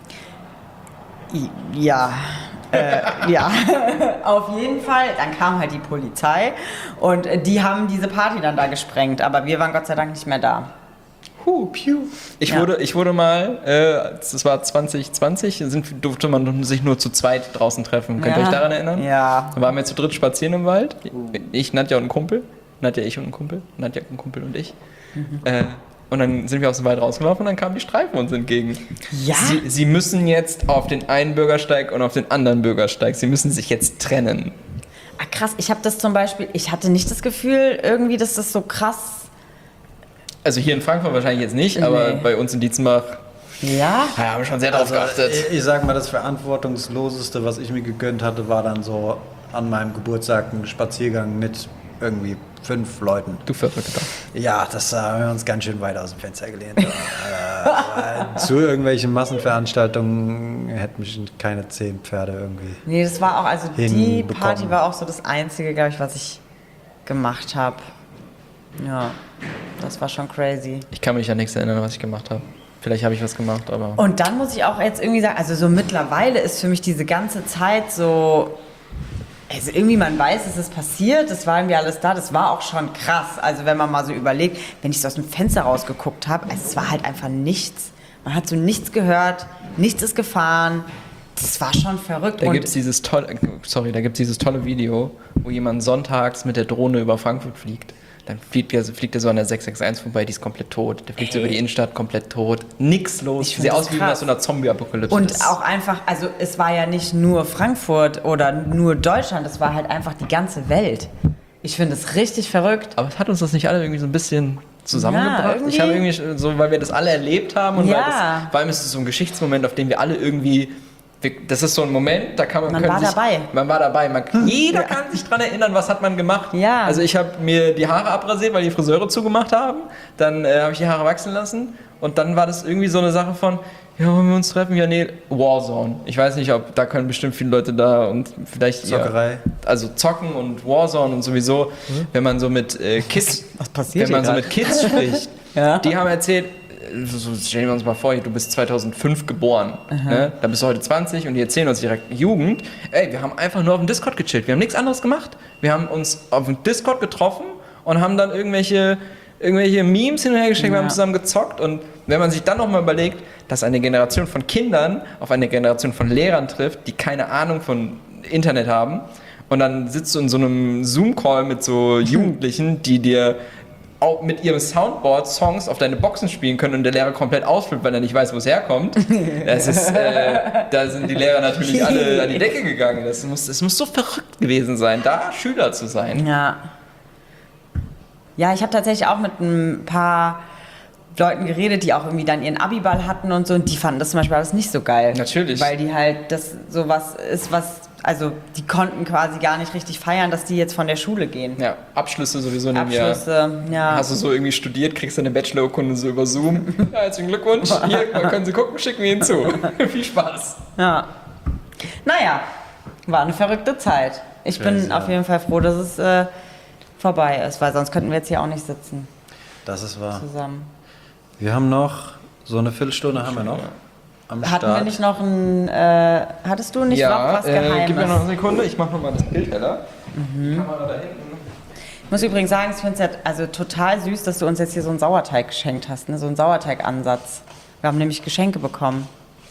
i- ja. äh, ja, auf jeden Fall. Dann kam halt die Polizei und äh, die haben diese Party dann da gesprengt. Aber wir waren Gott sei Dank nicht mehr da. Huh, piu. Ich, Ja. wurde, ich wurde mal, äh, das war zwanzig zwanzig, sind, durfte man sich nur zu zweit draußen treffen. Könnt ihr Ja. euch daran erinnern? Ja. Da waren wir zu dritt spazieren im Wald. Ich, Nadja und ein Kumpel. Nadja, ich und ein Kumpel. Nadja, ein Kumpel und ich. Mhm. Äh, und dann sind wir aus dem Wald rausgelaufen und dann kamen die Streifen uns entgegen. Ja? Sie, sie müssen jetzt auf den einen Bürgersteig und auf den anderen Bürgersteig. Sie müssen sich jetzt trennen. Ah, krass, ich habe das zum Beispiel, ich hatte nicht das Gefühl irgendwie, dass das so krass. Also hier in Frankfurt wahrscheinlich jetzt nicht, aber Nee. bei uns in Dietzenbach Ja? ja, haben wir schon sehr drauf Also, geachtet. ich, ich sag mal, das Verantwortungsloseste, was ich mir gegönnt hatte, war dann so an meinem Geburtstag ein Spaziergang mit irgendwie fünf Leuten. Du Verrückter. Ja, das haben wir uns ganz schön weit aus dem Fenster gelehnt. äh, aber zu irgendwelchen Massenveranstaltungen hätten mich keine zehn Pferde irgendwie. Nee, das war auch, also die Hinbekommen. Party war auch so das Einzige, glaube ich, was ich gemacht habe. Ja, das war schon crazy. Ich kann mich an nichts erinnern, was ich gemacht habe. Vielleicht habe ich was gemacht, aber... Und dann muss ich auch jetzt irgendwie sagen, also so mittlerweile ist für mich diese ganze Zeit so, also irgendwie man weiß, es ist passiert, das war irgendwie alles da, das war auch schon krass. Also wenn man mal so überlegt, wenn ich so aus dem Fenster rausgeguckt habe, also es war halt einfach nichts. Man hat so nichts gehört, nichts ist gefahren. Das war schon verrückt. Da gibt es dieses tolle, sorry, da gibt's dieses tolle Video, wo jemand sonntags mit der Drohne über Frankfurt fliegt. Dann fliegt er, fliegt er so an der sechs sechs eins vorbei, die ist komplett tot. Der fliegt so über die Innenstadt, komplett tot. Nix los. Sieht aus wie nach so einer Zombie-Apokalypse. Und auch einfach, also es war ja nicht nur Frankfurt oder nur Deutschland, es war halt einfach die ganze Welt. Ich finde es richtig verrückt. Aber hat uns das nicht alle irgendwie so ein bisschen zusammengebracht? Ja, ich habe irgendwie so, weil wir das alle erlebt haben und Ja. weil das, vor allem ist es so ein Geschichtsmoment, auf den wir alle irgendwie... wir- Das ist so ein Moment, da kann man... Man können war sich, dabei. Man war dabei. Man, jeder kann sich dran erinnern, was hat man gemacht. Ja. Also ich habe mir die Haare abrasiert, weil die Friseure zugemacht haben. Dann äh, habe ich die Haare wachsen lassen. Und dann war das irgendwie so eine Sache von, ja, wollen wir uns treffen? Ja, nee, Warzone. Ich weiß nicht, ob da können bestimmt viele Leute da und vielleicht... Zockerei. Ja, also zocken und Warzone und sowieso, wenn man so mit äh, Kids... Was passiert Wenn man hier so grad? mit Kids spricht, Ja. die haben erzählt, so, stellen wir uns mal vor, du bist zweitausendfünf geboren, ne? Da bist du heute zwanzig und die erzählen uns direkt Jugend. Ey, wir haben einfach nur auf dem Discord gechillt, wir haben nichts anderes gemacht. Wir haben uns auf dem Discord getroffen und haben dann irgendwelche, irgendwelche Memes hin und her geschickt, wir Ja. haben zusammen gezockt. Und wenn man sich dann nochmal überlegt, dass eine Generation von Kindern auf eine Generation von Lehrern trifft, die keine Ahnung von Internet haben, und dann sitzt du in so einem Zoom-Call mit so Jugendlichen, die dir auch mit ihrem Soundboard Songs auf deine Boxen spielen können und der Lehrer komplett ausflippt, weil er nicht weiß, wo es herkommt. Das ist, äh, da sind die Lehrer natürlich alle an die Decke gegangen. Das muss, das muss so verrückt gewesen sein, da Schüler zu sein. Ja. Ja, ich habe tatsächlich auch mit ein paar Leuten geredet, die auch irgendwie dann ihren Abiball hatten und so, und die fanden das zum Beispiel alles nicht so geil. Natürlich. Weil die halt, das sowas ist, was, also die konnten quasi gar nicht richtig feiern, dass die jetzt von der Schule gehen. Ja, Abschlüsse sowieso in dem Jahr. Abschlüsse, ja. Hast du so irgendwie studiert, kriegst deine Bachelorurkunde so über Zoom. Ja, herzlichen Glückwunsch. Hier, mal können Sie gucken, schicken wir Ihnen zu. Viel Spaß. Ja. Naja, war eine verrückte Zeit. Ich bin Crazy, auf ja. jeden Fall froh, dass es äh, vorbei ist, weil sonst könnten wir jetzt hier auch nicht sitzen Das ist wahr. zusammen. Wir haben noch, so eine Viertelstunde haben wir noch am Hatten Start. wir nicht noch ein, äh, hattest du nicht noch was Geheimes? äh, gib mir noch eine Sekunde, ich mach nochmal das Bild heller. Mhm. Kamera da hinten. Ich muss übrigens sagen, ich finde es ja also total süß, dass du uns jetzt hier so einen Sauerteig geschenkt hast, ne? So einen Sauerteigansatz. Wir haben nämlich Geschenke bekommen.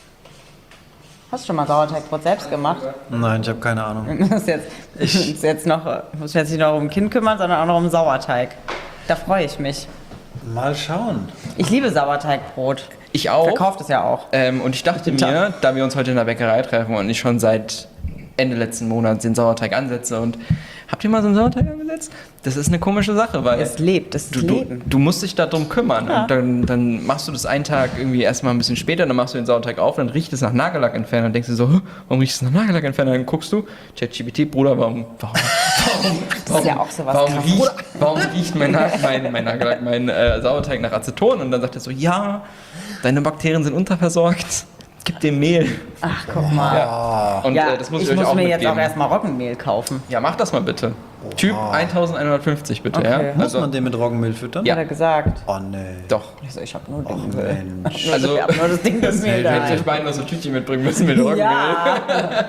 Hast du schon mal Sauerteigbrot selbst gemacht? Nein, ich habe keine Ahnung. Ich muss jetzt, ich muss jetzt noch, ich muss jetzt nicht nur um ein Kind kümmern, sondern auch noch um Sauerteig. Da freue ich mich. Mal schauen. Ich liebe Sauerteigbrot. Ich auch. Verkauft es ja auch. Ähm, und ich dachte mir, da wir uns heute in der Bäckerei treffen und ich schon seit Ende letzten Monats den Sauerteig ansetze und habt ihr mal so einen Sauerteig angesetzt? Das ist eine komische Sache, weil Es lebt, es ist du, du, Leben. du musst dich darum kümmern. Ja. Und dann, dann machst du das einen Tag irgendwie erstmal ein bisschen später, dann machst du den Sauerteig auf, dann riecht es nach Nagellackentferner und denkst du so, "Hä, warum riecht es nach Nagellackentferner? Dann guckst du, ChatGPT, Bruder, warum, warum, warum, Das ist ja auch sowas warum, krass. riecht, warum riecht mein, Na- mein, mein, Nagellack, mein äh, Sauerteig nach Aceton? Und dann sagt er so, ja, deine Bakterien sind unterversorgt, gib dem Mehl. Ach, guck mal. Ja. Und Ja, äh, das muss ich ich euch muss auch mir mitgeben. jetzt auch erstmal Roggenmehl kaufen. Ja, mach das mal bitte. Typ elfhundertfünfzig bitte, Okay. ja? Muss Also, man den mit Roggenmehl füttern? Ja. Hat er gesagt. Oh nee. doch. Ich so, ich hab nur Och Dingmehl. Mensch. Also- ich hab nur das Ding des Mehl da. Hätte ich beiden noch so Tütchen mitbringen müssen mit Roggenmehl. Ja.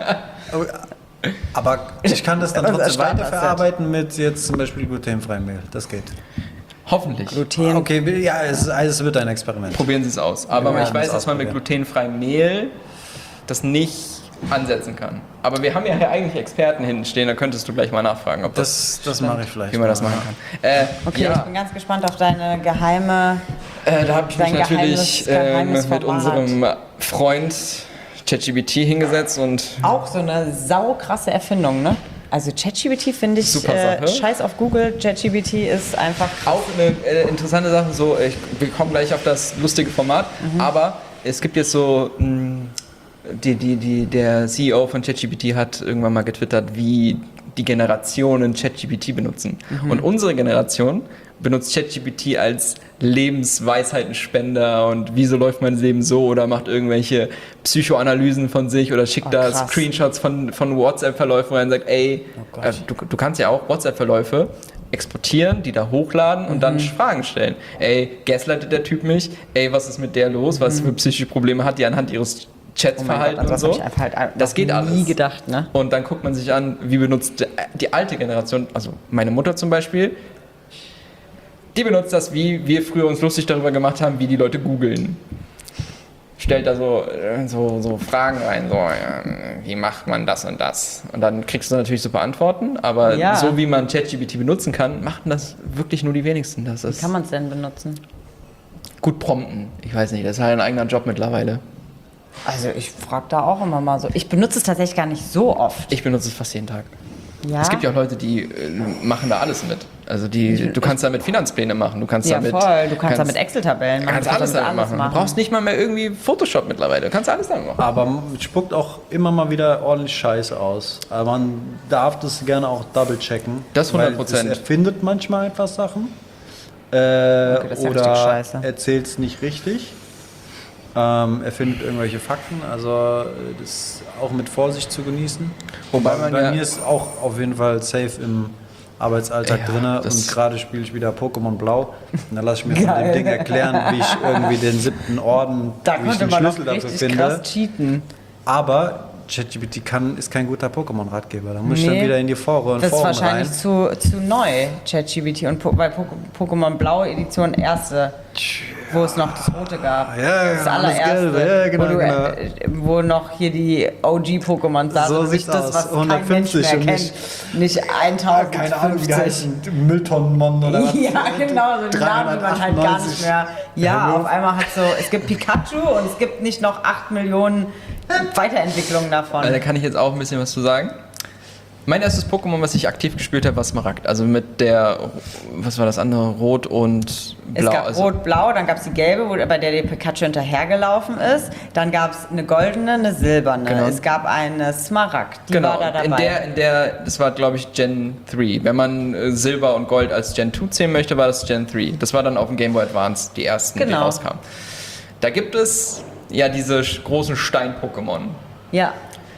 Aber ich kann das dann Das ist trotzdem Standard-Set. weiterverarbeiten mit jetzt zum Beispiel glutenfreiem Mehl. Das geht. Hoffentlich. Gluten. Okay, ja, es, es wird ein Experiment. Probieren Sie es aus. Aber Ja, ich weiß, das dass man mit ausprobieren. glutenfreiem Mehl das nicht ansetzen kann. Aber wir haben ja hier eigentlich Experten hinten stehen, da könntest du gleich mal nachfragen, ob das, Das, das mache ich vielleicht. wie man das mal. machen kann. Äh, Okay, ich ja, bin ganz gespannt auf deine geheime. äh, da habe ich mich dein natürlich geheimes- ähm, geheimes mit Format. unserem Freund ChatGPT hingesetzt und Auch so eine saukrasse Erfindung, ne? Also ChatGPT finde ich, Super äh, Sache. scheiß auf Google, ChatGPT ist einfach auch eine äh, interessante Sache, so, ich, wir kommen gleich auf das lustige Format, aber es gibt jetzt so, mh, die, die, die, der C E O von ChatGPT hat irgendwann mal getwittert, wie die Generationen ChatGPT benutzen. Und unsere Generation benutzt ChatGPT als Lebensweisheitenspender und wieso läuft mein Leben so oder macht irgendwelche Psychoanalysen von sich oder schickt Oh, da krass. Screenshots von, von WhatsApp-Verläufen rein und sagt, ey, Oh Gott. äh, du, du kannst ja auch WhatsApp-Verläufe exportieren, die da hochladen und mhm. dann Fragen stellen. Ey, gaslightet der Typ mich? Ey, was ist mit der los? Mhm. Was für psychische Probleme hat die anhand ihres Chatsverhalten oh und so? Ich halt das geht alles. Nie gedacht, ne? Und dann guckt man sich an, wie benutzt die alte Generation, also meine Mutter zum Beispiel, die benutzt das, wie wir früher uns lustig darüber gemacht haben, wie die Leute googeln. Stellt da so, so, so Fragen rein, so, ja, wie macht man das und das? Und dann kriegst du natürlich super Antworten, aber ja. so wie man ChatGPT benutzen kann, machen das wirklich nur die wenigsten. Das ist wie kann man es denn benutzen? Gut prompten. Ich weiß nicht, das ist halt ein eigener Job mittlerweile. Also ich frage da auch immer mal so. Ich benutze es tatsächlich gar nicht so oft. Ich benutze es fast jeden Tag. Ja? Es gibt ja auch Leute, die äh, machen da alles mit. Also die, du kannst damit Finanzpläne machen, du kannst ja, damit... voll. Du kannst, kannst damit Excel-Tabellen machen. Kannst alles damit machen. machen. Du brauchst nicht mal mehr irgendwie Photoshop mittlerweile. Du kannst alles damit machen. Aber man spuckt auch immer mal wieder ordentlich Scheiße aus. Aber man darf das gerne auch double-checken. Das hundert Prozent. Weil es erfindet manchmal einfach Sachen. Äh, okay, das ist oder ja erzählt es nicht richtig. Ähm, erfindet irgendwelche Fakten. Also das ist auch mit Vorsicht zu genießen. Wobei man bei ja mir ist auch auf jeden Fall safe im Arbeitsalltag ja, drin und gerade spiele ich wieder Pokémon Blau. Und dann lasse ich mir von dem Ding erklären, wie ich irgendwie den siebten Orden, da wie ich den Schlüssel dafür finde. Krass cheaten. Aber ChatGPT kann, ist kein guter Pokémon-Ratgeber. Da muss nee, ich dann wieder in die Foren rein. Das ist wahrscheinlich zu, zu neu, ChatGPT. Und po, bei Pokémon Blau Edition erste, wo es noch das rote gab. Ja, das allererste. Das ja, genau, wo, du, genau. Äh, wo noch hier die O G-Pokémon saßen. So und nicht das, was kein Mensch mehr kennt. Nicht, nicht eintausendfünfzig. Keine Ahnung, wie die heißen. Mülltonnenmon oder was? Ja, genau. So die Namen, die man halt gar nicht mehr... Ja, auf einmal hat so... Es gibt Pikachu und es gibt nicht noch acht Millionen Weiterentwicklungen davon. Da kann ich jetzt auch ein bisschen was zu sagen. Mein erstes Pokémon, was ich aktiv gespielt habe, war Smaragd. Also mit der, was war das andere? Rot und Blau. Es gab also Rot-Blau, dann gab es die gelbe, wo, bei der der Pikachu hinterhergelaufen ist. Dann gab es eine goldene, eine silberne. Genau. Es gab eine Smaragd, die genau. war da dabei. In der, in der, das war glaube ich Gen drei. Wenn man äh, Silber und Gold als Gen zwei zählen möchte, war das Gen drei. Das war dann auf dem Game Boy Advance die ersten, genau. die rauskamen. Da gibt es ja diese großen Stein-Pokémon. Ja.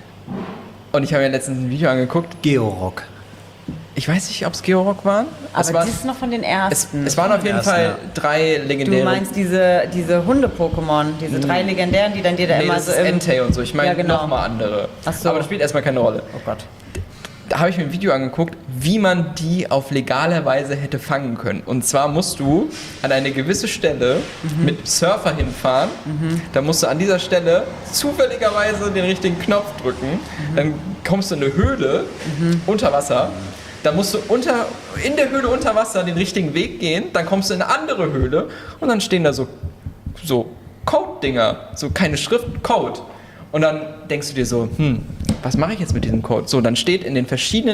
Und ich habe mir letztens ein Video angeguckt. Georock. Ich weiß nicht, ob es Georock waren. Aber es war, das ist noch von den ersten. Es, es waren auf jeden ersten, Fall ja. drei legendäre. Du meinst diese, diese Hunde-Pokémon, diese hm. drei legendären, die dann dir da nee, immer das so ist im... Entei und so. Ich meine ja, genau. nochmal andere. Ach so. Aber das spielt erstmal keine Rolle. Oh Gott. Da habe ich mir ein Video angeguckt, wie man die auf legale Weise hätte fangen können. Und zwar musst du an eine gewisse Stelle mhm. mit Surfer hinfahren. Mhm. Da musst du an dieser Stelle zufälligerweise den richtigen Knopf drücken. Mhm. Dann kommst du in eine Höhle mhm. unter Wasser. Da musst du unter, in der Höhle unter Wasser den richtigen Weg gehen. Dann kommst du in eine andere Höhle und dann stehen da so, so Code-Dinger. So keine Schrift, Code. Und dann denkst du dir so, hm, was mache ich jetzt mit diesem Code? So, dann steht in den verschiedenen,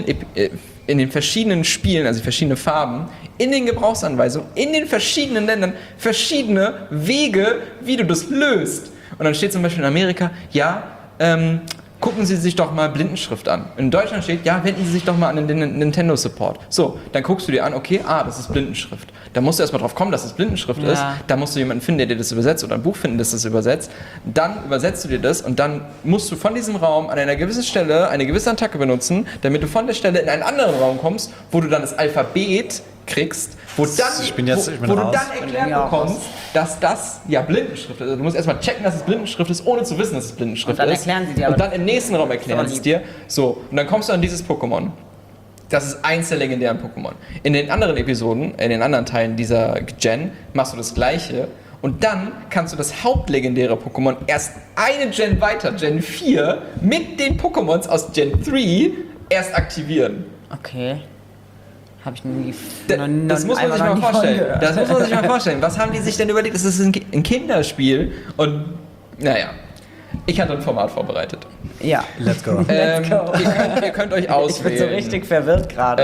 in den verschiedenen Spielen, also verschiedene Farben, in den Gebrauchsanweisungen, in den verschiedenen Ländern, verschiedene Wege, wie du das löst. Und dann steht zum Beispiel in Amerika, ja, ähm, gucken Sie sich doch mal Blindenschrift an. In Deutschland steht, ja, wenden Sie sich doch mal an den Nintendo Support. So, dann guckst du dir an, okay, ah, das ist Blindenschrift. Da musst du erstmal drauf kommen, dass es Blindenschrift ja. ist. Da musst du jemanden finden, der dir das übersetzt oder ein Buch finden, das das übersetzt. Dann übersetzt du dir das und dann musst du von diesem Raum an einer gewissen Stelle eine gewisse Attacke benutzen, damit du von der Stelle in einen anderen Raum kommst, wo du dann das Alphabet kriegst, wo, dann, ich bin jetzt, ich bin wo, wo du raus. dann erklärt bekommst, dass das ja Blindenschrift ist. Also du musst erstmal checken, dass es Blindenschrift ist, ohne zu wissen, dass es Blindenschrift ist. Und dann erklären sie dir. Und dann im nächsten Raum erklären sie es dir. So, und dann kommst du an dieses Pokémon. Das ist eins der legendären Pokémon. In den anderen Episoden, in den anderen Teilen dieser Gen, machst du das Gleiche. Und dann kannst du das hauptlegendäre Pokémon erst eine Gen weiter, Gen vier, mit den Pokémons aus Gen drei erst aktivieren. Okay. Habe ich nie. Da, noch, das muss man sich mal vorstellen. Das muss man sich mal vorstellen. Was haben die sich denn überlegt? Das ist ein Kinderspiel. Und naja, ich hatte ein Format vorbereitet. Ja. Let's go. Ähm, Let's go. Ihr, könnt, ihr könnt euch auswählen. Ich bin so richtig verwirrt gerade.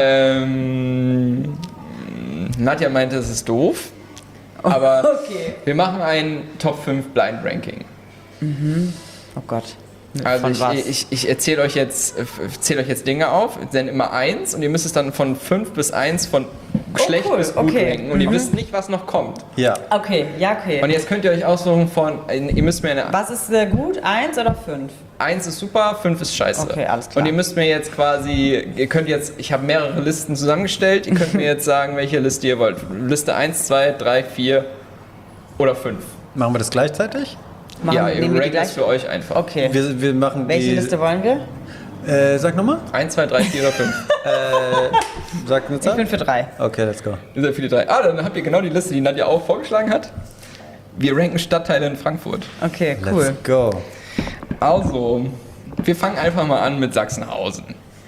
Ähm, Nadja meinte, es ist doof. Aber okay. wir machen ein Top fünf Blind Ranking. Mhm. Oh Gott. Also von ich, was? ich, ich erzähle euch jetzt, erzähle euch jetzt Dinge auf, dann immer eins und ihr müsst es dann von fünf bis eins von schlecht cool. bis gut Okay. ranken und ihr Mhm. wisst nicht, was noch kommt. Ja. Okay, ja, okay. Und jetzt könnt ihr euch aussuchen von, ihr müsst mir eine Was ist äh, gut? Eins oder fünf? eins ist super, fünf ist scheiße. Okay, alles klar. Und ihr müsst mir jetzt quasi, ihr könnt jetzt, ich habe mehrere Listen zusammengestellt, ihr könnt mir jetzt sagen, welche Liste ihr wollt. Liste eins, zwei, drei, vier oder fünf. Machen wir das gleichzeitig? Machen, Ja, ihr nehmen wir die rankt das gleich? für euch einfach. Okay. Wir, wir machen Welche die... Liste wollen wir? Äh, sag nochmal. eins, zwei, drei, vier oder fünf. Sag eine Ich Zahl. bin für drei. Okay, let's go. Ihr seid für die drei. Ah, dann habt ihr genau die Liste, die Nadja auch vorgeschlagen hat. Wir ranken Stadtteile in Frankfurt. Okay, Let's cool. go. Also, wir fangen einfach mal an mit Sachsenhausen.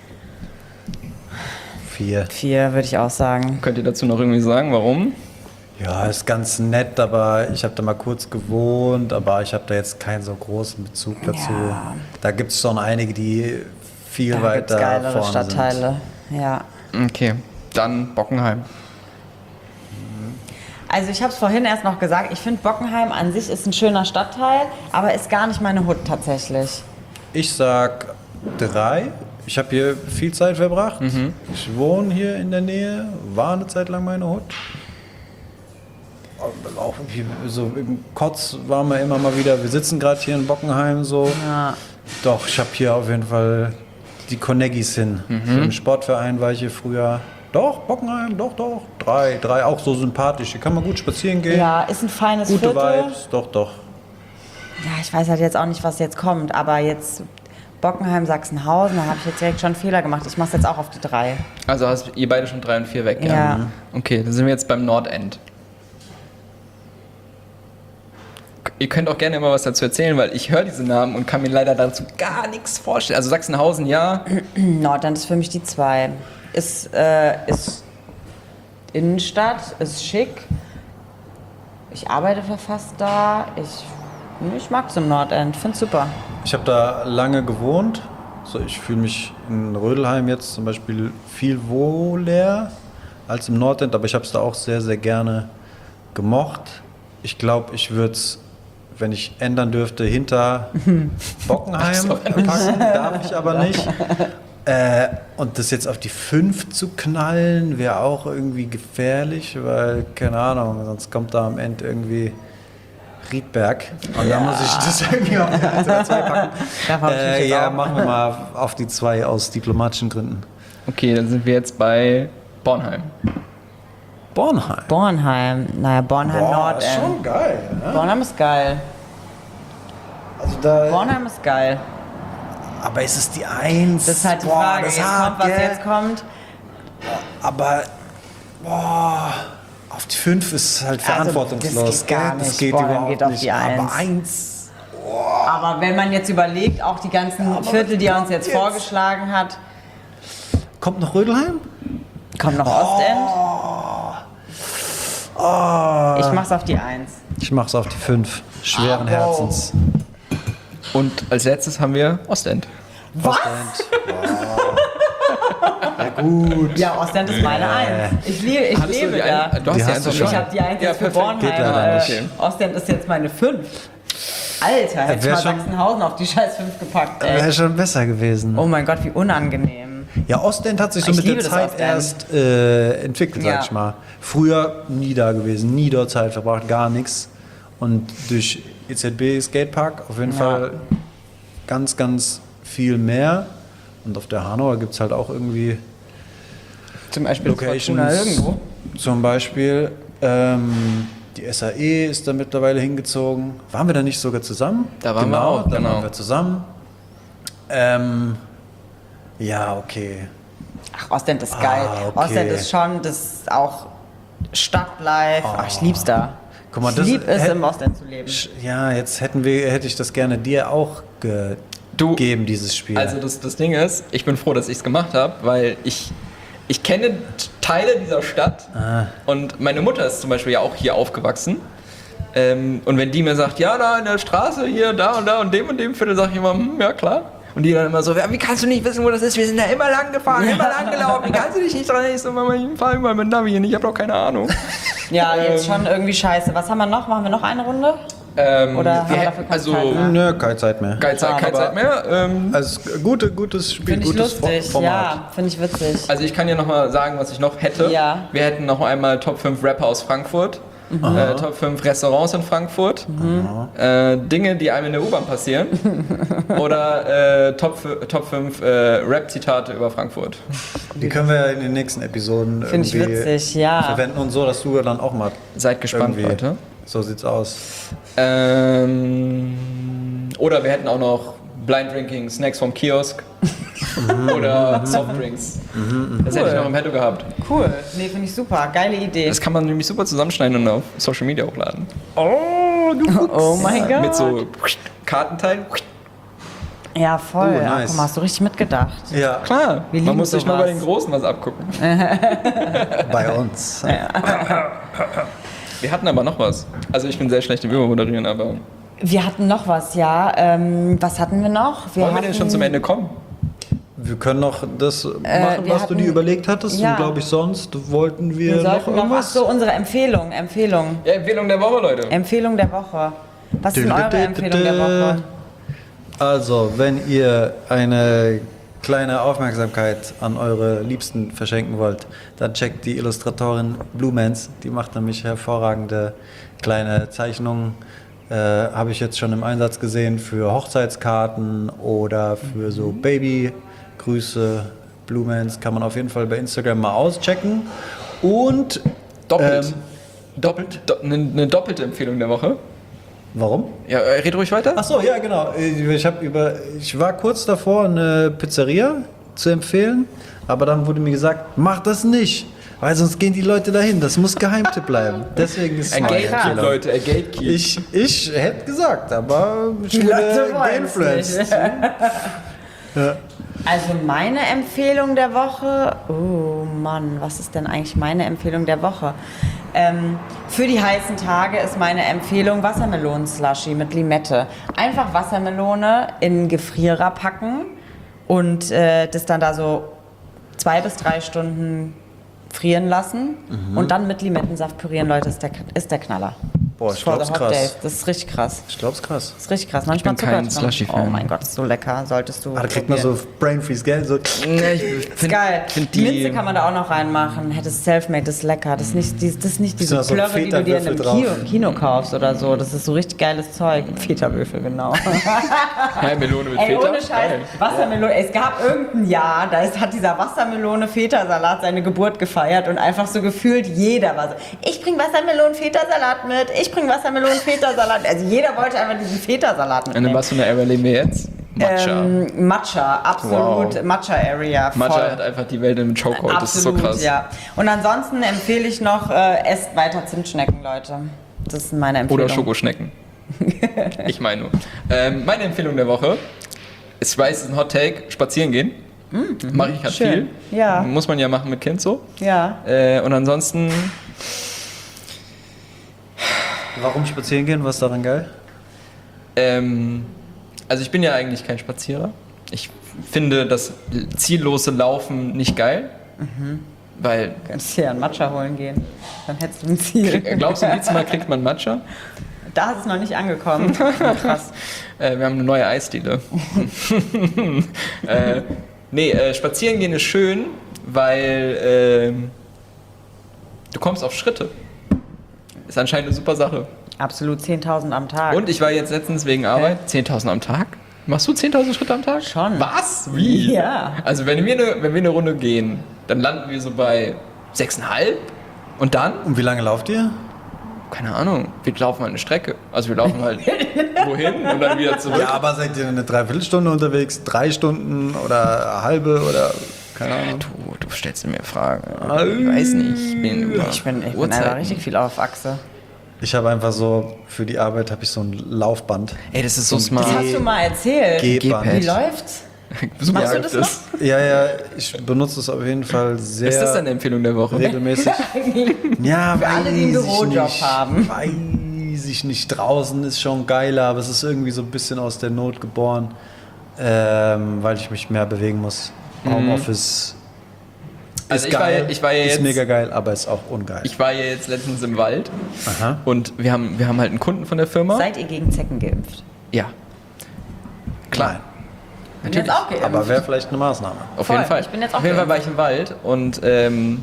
Vier. Vier würde ich auch sagen. Könnt ihr dazu noch irgendwie sagen, warum? Ja, ist ganz nett, aber ich habe da mal kurz gewohnt, aber ich habe da jetzt keinen so großen Bezug dazu. Ja. Da gibt es schon einige, die viel Da gibt's weiter geilere vorne Stadtteile. Ja. Okay, dann Bockenheim. Also ich habe es vorhin erst noch gesagt, ich finde Bockenheim an sich ist ein schöner Stadtteil, aber ist gar nicht meine Hut tatsächlich. sind. Ich sag drei. Ich habe hier viel Zeit verbracht. Ich wohne hier in der Nähe, war eine Zeit lang meine Hut. Aber auch hier, so im Kotz waren wir immer mal wieder. Wir sitzen gerade hier in Bockenheim so. Ja. Doch, ich habe hier auf jeden Fall die Connegis hin. Im Sportverein war ich hier früher. Doch, Bockenheim, doch, doch. Drei, drei, auch so sympathisch. Hier kann man gut spazieren gehen. Ja, ist ein feines Gute Viertel. Vibes, doch, doch. Ja, ich weiß halt jetzt auch nicht, was jetzt kommt, aber jetzt Bockenheim, Sachsenhausen, da habe ich jetzt direkt schon einen Fehler gemacht. Ich mache es jetzt auch auf die drei. Also hast ihr beide schon drei und vier weg, Ja. Okay, dann sind wir jetzt beim Nordend. Ihr könnt auch gerne immer was dazu erzählen, weil ich höre diese Namen und kann mir leider dazu gar nichts vorstellen. Also Sachsenhausen, ja. Nordend ist für mich die zwei. Ist, äh, ist Innenstadt, ist schick. Ich arbeite fast da. Ich, ich mag es im Nordend, finde es super. Ich habe da lange gewohnt. So, ich fühle mich in Rödelheim jetzt zum Beispiel viel wohler als im Nordend, aber ich habe es da auch sehr, sehr gerne gemocht. Ich glaube, ich würde es, wenn ich ändern dürfte, hinter Bockenheim packen, darf ich aber nicht. Äh, und das jetzt auf die fünf zu knallen, wäre auch irgendwie gefährlich, weil, keine Ahnung, sonst kommt da am Ende irgendwie Riedberg. Und da muss ich das irgendwie auf die eins oder zwei packen. Da hab ich mich Äh, jetzt ja, auch. machen wir mal auf die zwei aus diplomatischen Gründen. Okay, dann sind wir jetzt bei Bornheim. Bornheim. Bornheim, naja, Bornheim Boah, ist Nordend. schon geil. Ne? Bornheim ist geil. Also da, Bornheim ist geil. aber ist es die Eins? Das ist halt die Boah, Frage. das Jetzt hart, kommt, was gell? jetzt kommt. Aber boah, auf die fünf ist halt Also, verantwortungslos. das geht gar gell? Das nicht. geht Bornheim überhaupt geht auf nicht. die Eins. Aber Eins. Aber wenn man jetzt überlegt, auch die ganzen aber Viertel, die er uns was jetzt kommt jetzt? vorgeschlagen hat, Kommt noch Rödelheim? kommt noch Ostend. Oh. Ich mach's auf die Eins. Ich mach's auf die fünf. Schweren Ah, Herzens. Und als letztes haben wir Ostend. Was? Ja, gut. Ja, Ostend ist meine Eins. Ich, liebe, ich Hattest du lebe die da. ein- Du hast Die die hast eins du schon. schon. Ich habe die Eins Ja, jetzt für perfekt. Geht Bornheim. leider Äh, nicht. Ostend ist jetzt meine fünf. Alter, hätte ich wär mal schon- Sachsenhausen auf die scheiß fünf gepackt, ey. Wäre schon besser gewesen. Oh mein Gott, wie unangenehm. Ja, Ostend hat sich so Ich mit der liebe das Zeit Ostend. erst äh, entwickelt, Ja. sag ich mal. Früher nie da gewesen, nie dort Zeit verbracht, gar nichts. Und durch E Z B Skatepark auf jeden Ja. Fall ganz, ganz viel mehr. Und auf der Hanauer gibt es halt auch irgendwie Zum Beispiel Locations. Fortuna irgendwo. Zum Beispiel ähm, die S A E ist da mittlerweile hingezogen. Waren wir da nicht sogar zusammen? Da waren wir genau, auch, da genau. waren wir zusammen. Ähm, ja, okay. Ach, Ostend ist geil. Ah, okay. Ostend ist schon, das ist auch Stadtlife. Ach, ich lieb's da. Guck mal, ich das lieb es, hätt- im Ostend zu leben. Sch- Ja, jetzt hätten wir, hätte ich das gerne dir auch Du- gegeben, dieses Spiel. Also das, das Ding ist, ich bin froh, dass ich es gemacht habe, weil ich, ich kenne Teile dieser Stadt Ah. und meine Mutter ist zum Beispiel ja auch hier aufgewachsen. Ähm, und wenn die mir sagt, ja, da in der Straße, hier, da und da und dem und dem Viertel, sage ich immer, hm, ja klar. Und die dann immer so, ja, wie kannst du nicht wissen, wo das ist? Wir sind da immer lang gefahren, immer lang gelaufen, wie kannst du dich nicht dran? Ich so, Mama, ich fahre immer mit Navi und ich habe doch keine Ahnung. Ja, jetzt Ähm. schon irgendwie scheiße. Was haben wir noch? Machen wir noch eine Runde? Ähm, Oder haben wir wir dafür hätten, keine also, Zeit mehr? Nö, keine Zeit mehr. keine Zeit, keine Aber- Zeit mehr. Ähm, Also gute, gutes Spiel, Finde ich gutes lustig, Format. ja, finde ich witzig. also ich kann dir nochmal sagen, was ich noch hätte. Ja. Wir hätten noch einmal Top fünf Rapper aus Frankfurt. Äh, Top fünf Restaurants in Frankfurt. Äh, Dinge, die einem in der U-Bahn passieren. Oder äh, Top, f- Top fünf äh, Rap-Zitate über Frankfurt. Die können wir ja in den nächsten Episoden Finde ich irgendwie witzig, ja. verwenden und so, dass du dann auch mal Seid gespannt, irgendwie- Leute. So sieht's aus. Ähm, oder wir hätten auch noch Blind Drinking, Snacks vom Kiosk. Oder Softdrinks. Das hätte ich noch im Petto gehabt. Cool. Nee, finde ich super. Geile Idee. Das kann man nämlich super zusammenschneiden und auf Social Media hochladen. Oh mein Gott. Mit so Kartenteilen. Ja, voll. Oh, Ja, nice. guck mal, hast du richtig mitgedacht. Ja, Klar, Wir man lieben muss sich nur sowas. bei den Großen was abgucken. bei uns. Wir hatten aber noch was. Also ich bin sehr schlecht im Übermoderieren, aber Wir hatten noch was, ja. Ähm, was hatten wir noch? wollen wir hatten, denn schon zum Ende kommen? Wir können noch das machen, wir was du dir hatten- überlegt hattest. ja. Und glaube ich, sonst wollten wir, Wir noch sollten noch, ach irgendwas. so, unsere Empfehlung, Empfehlung. Ja, Empfehlung der Woche, Leute. Empfehlung der Woche. Was ist denn eure Empfehlung der Woche? Also, wenn ihr eine kleine Aufmerksamkeit an eure Liebsten verschenken wollt, dann checkt die Illustratorin Blumens. Die macht nämlich hervorragende kleine Zeichnungen. Äh, Habe ich jetzt schon im Einsatz gesehen für Hochzeitskarten oder für so Babygrüße. Blumens kann man auf jeden Fall bei Instagram mal auschecken. Und Doppelt. Ähm, Doppelt? Do, eine, eine doppelte Empfehlung der Woche. warum? Ja, äh, red ruhig weiter. Ach so, ja, genau. Ich, hab über, ich war kurz davor, eine Pizzeria zu empfehlen, aber dann wurde mir gesagt, mach das nicht, weil sonst gehen die Leute dahin. Das muss Geheimtipp bleiben. Deswegen ist es Er meine Gatekeep, Empfehlung. Leute, er Gatekeep. Ich, ich hätte gesagt, aber ich Leute wurde wollen's geinfluenced. Also meine Empfehlung der Woche, oh Mann, was ist denn eigentlich meine Empfehlung der Woche? Ähm, für die heißen Tage ist meine Empfehlung Wassermelonen-Slushy mit Limette. Einfach Wassermelone in einen Gefrierer packen und äh, das dann da so zwei bis drei Stunden frieren lassen und dann mit Limettensaft pürieren, Leute, ist der, ist der Knaller. Boah, ich For the glaub's hot krass. days. Das ist richtig krass. Ich glaub's krass. Das ist richtig krass. Manchmal bin kein Zucker drin. Slushy-Fan. Oh mein Gott, ist so lecker. Solltest du. Ah, da kriegt man so probieren. Brain Freeze, gell? So. Nee, ich Ist find, geil. Find Die die, Minze kann man da auch noch reinmachen. Hey, das ist Selfmade, das ist lecker. Das ist nicht, die- das ist nicht diese da so Plörre, die du dir in einem Feta-Würfel Kino, drauf? Kino kaufst oder so. Das ist so richtig geiles Zeug. Feta-Würfel, genau. ja, Melone mit Ey, Feta. ohne Scheiß. Geil. Wassermelone. Es gab irgendein Jahr, da ist, hat dieser Wassermelone-Feta-Salat seine Geburt gefeiert und einfach so gefühlt jeder war so, ich bring Wassermelonen-Feta-Salat mit, ich bring Wassermelonen-Feta-Salat. Also jeder wollte einfach diesen Feta-Salat Und mitnehmen. was für eine Area leben wir jetzt? Matcha. Ähm, Matcha, absolut. Wow. Matcha-Area. Matcha voll. hat einfach die Welt im Chokehold. Das ist so krass. ja. Und ansonsten empfehle ich noch, äh, esst weiter Zimtschnecken, Leute. Das sind meine Empfehlungen. Oder Schokoschnecken. Ich meine nur. Ähm, meine Empfehlung der Woche, ich weiß, es ist ein Hot Take, spazieren gehen. Mache ich halt Schön. viel. Ja. Muss man ja machen mit Kind so. Ja. Äh, und ansonsten, Warum spazieren gehen? Was ist daran geil? ähm, also ich bin ja eigentlich kein Spazierer. Ich finde das ziellose Laufen nicht geil. Weil, Könntest dir einen Matcha holen gehen. Dann hättest du ein Ziel. glaubst du, nächstes Mal kriegt man Matcha? Da ist es noch nicht angekommen. Krass. Äh, wir haben eine neue Eisdiele. äh, nee, äh, spazieren gehen ist schön, weil ähm, du kommst auf Schritte. Ist anscheinend eine super Sache. Absolut zehntausend am Tag. Und ich war jetzt letztens wegen Arbeit zehntausend am Tag. Machst du zehntausend Schritte am Tag? Schon. Was? Wie? Ja. Also wenn wir, eine, wenn wir eine Runde gehen, dann landen wir so bei sechseinhalb und dann, Und wie lange lauft ihr? keine Ahnung, wir laufen halt eine Strecke. Also wir laufen halt wohin und dann wieder zurück. Ja, aber seid ihr eine Dreiviertelstunde unterwegs, drei Stunden oder eine halbe oder keine Ahnung? Du, du stellst mir Fragen. Ich weiß nicht. Ich bin über ich bin, ich bin Uhrzeiten. einfach richtig viel auf Achse. Ich habe einfach so, für die Arbeit habe ich so ein Laufband. Ey, das ist so Das smart. Das hast du mal erzählt. Gehband. Wie läuft's? Super Machst du läuft das das. Ja, ja, ich benutze es auf jeden Fall sehr Ist das deine Empfehlung der Woche? regelmäßig. Ja, Für alle, die einen weiß ich Bürojob nicht. haben. Weiß ich nicht. Draußen ist schon geiler, aber es ist irgendwie so ein bisschen aus der Not geboren, ähm, weil ich mich mehr bewegen muss. Homeoffice Also ist ich war geil, ja- ich war ja ist jetzt- mega geil, aber ist auch ungeil. Ich war ja jetzt letztens im Wald Aha. und wir haben, wir haben halt einen Kunden von der Firma. Seid ihr gegen Zecken geimpft? Ja. Klar. Ich bin jetzt auch geimpft. Aber wäre vielleicht eine Maßnahme. Auf Voll, jeden Fall. ich bin jetzt auch Auf jeden Fall war geimpft. ich im Wald und ähm,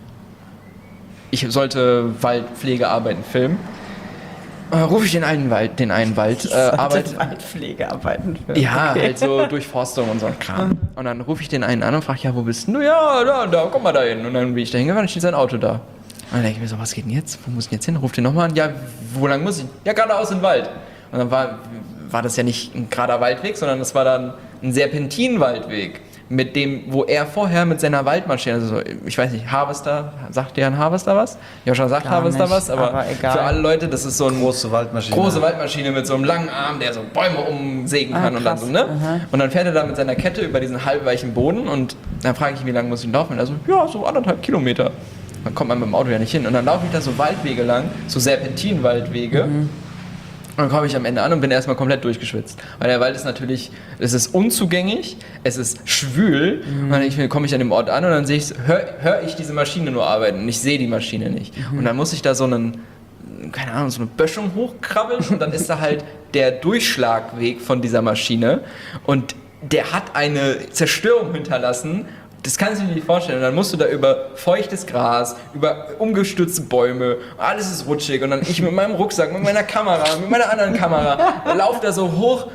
ich sollte Waldpflegearbeiten filmen. Äh, rufe ich den einen Wald, den einen Wald, äh, arbeit, Waldpflegearbeiten für. ja, Okay. halt so Durchforstung und so ein Kram. Und dann rufe ich den einen an und frage, ja, wo bist du? Ja, da, da, komm mal da hin. Und dann bin ich da hingefahren und steht sein Auto da. Und dann denke ich mir so, was geht denn jetzt? Wo muss ich denn jetzt hin? Ruf den nochmal an. Ja, wo lang muss ich? Ja, geradeaus in den Wald. Und dann war, war das ja nicht ein gerader Waldweg, sondern das war dann ein Serpentinwaldweg. Mit dem, wo er vorher mit seiner Waldmaschine, also so, ich weiß nicht, Harvester, sagt dir ein Harvester was? Ja, schon sagt Gar Harvester nicht, was, aber, aber egal. für alle Leute, das ist so ein Große Waldmaschine. große Waldmaschine mit so einem langen Arm, der so Bäume umsägen Ah, kann und dann krass. so, ne? Aha. Und dann fährt er da mit seiner Kette über diesen halbweichen Boden und dann frage ich ihn, wie lange muss ich laufen? Und er so, ja, so anderthalb Kilometer. Dann kommt man mit dem Auto ja nicht hin. Und dann laufe ich da so Waldwege lang, so Serpentinwaldwege. Mhm. Und dann komme ich am Ende an und bin erstmal komplett durchgeschwitzt. Weil der Wald ist natürlich, es ist unzugänglich, es ist schwül. Mhm. Und dann denke ich mir, komme ich an dem Ort an und dann sehe ich, höre hör ich diese Maschine nur arbeiten und ich sehe die Maschine nicht. Mhm. Und dann muss ich da so einen, keine Ahnung, so eine Böschung hochkrabbeln und dann ist da halt der Durchschlagweg von dieser Maschine und der hat eine Zerstörung hinterlassen. Das kannst du dir nicht vorstellen. Und dann musst du da über feuchtes Gras, über umgestürzte Bäume, alles ist rutschig. Und dann ich mit meinem Rucksack, mit meiner Kamera, mit meiner anderen Kamera, lauf da so hoch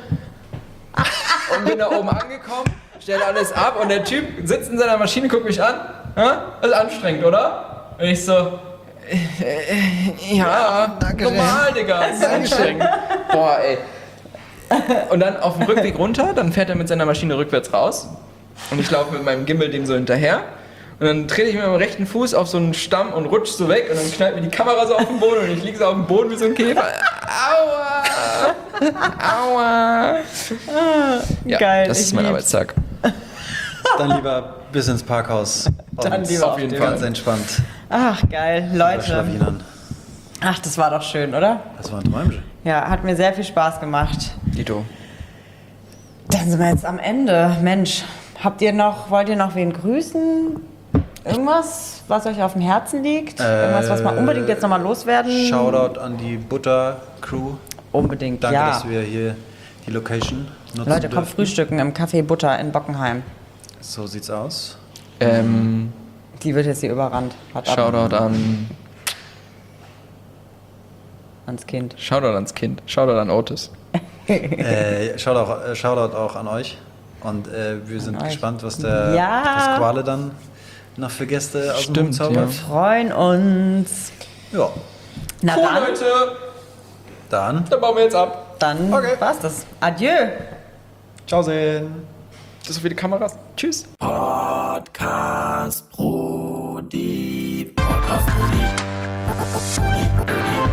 und bin da oben angekommen, stelle alles ab und der Typ sitzt in seiner Maschine, guckt mich an. Ja, das ist anstrengend, oder? Und ich so, äh, äh, ja, normal, Digga, das ist anstrengend. Boah, ey. Und dann auf dem Rückweg runter, dann fährt er mit seiner Maschine rückwärts raus. Und ich laufe mit meinem Gimbal dem so hinterher. Und dann trete ich mit meinem rechten Fuß auf so einen Stamm und rutsch so weg. Und dann knallt mir die Kamera so auf den Boden und ich liege so auf dem Boden wie so ein Käfer. Aua! Aua! Ja, Geil, das ich ist mein lieb's. Arbeitstag. Dann lieber bis ins Parkhaus. Dann Und lieber auf jeden ganz Fall. entspannt. Ach, geil. Bei Leute. Schlawinern. Ach, das war doch schön, oder? Das war ein Träumchen. Ja, hat mir sehr viel Spaß gemacht. Dito. Dann sind wir jetzt am Ende. Mensch, habt ihr noch, wollt ihr noch wen grüßen? Irgendwas, was euch auf dem Herzen liegt? Irgendwas, was wir unbedingt jetzt nochmal loswerden? Shoutout an die Butter-Crew. Unbedingt, Danke, ja. dass wir hier die Location nutzen Leute, kommt dürfen. frühstücken im Café Butter in Bockenheim. So sieht's aus. Ähm, Die wird jetzt hier überrannt. Hat ab Shoutout an. ans Kind. Shoutout ans Kind. Shoutout an Otis. äh, Shoutout, äh, Shoutout auch an euch. Und äh, wir sind euch. gespannt, was der Ja. Pasquale dann noch für Gäste aus dem Hut Stimmt, zaubert. Freuen uns. Ja. Na Cool, dann, Leute. Dann. Dann bauen wir jetzt ab. dann Okay. war's das. Adieu. Ciao sehen. Das ist so viele Kameras. Tschüss. Podcast Brudi. Podcast Brudi.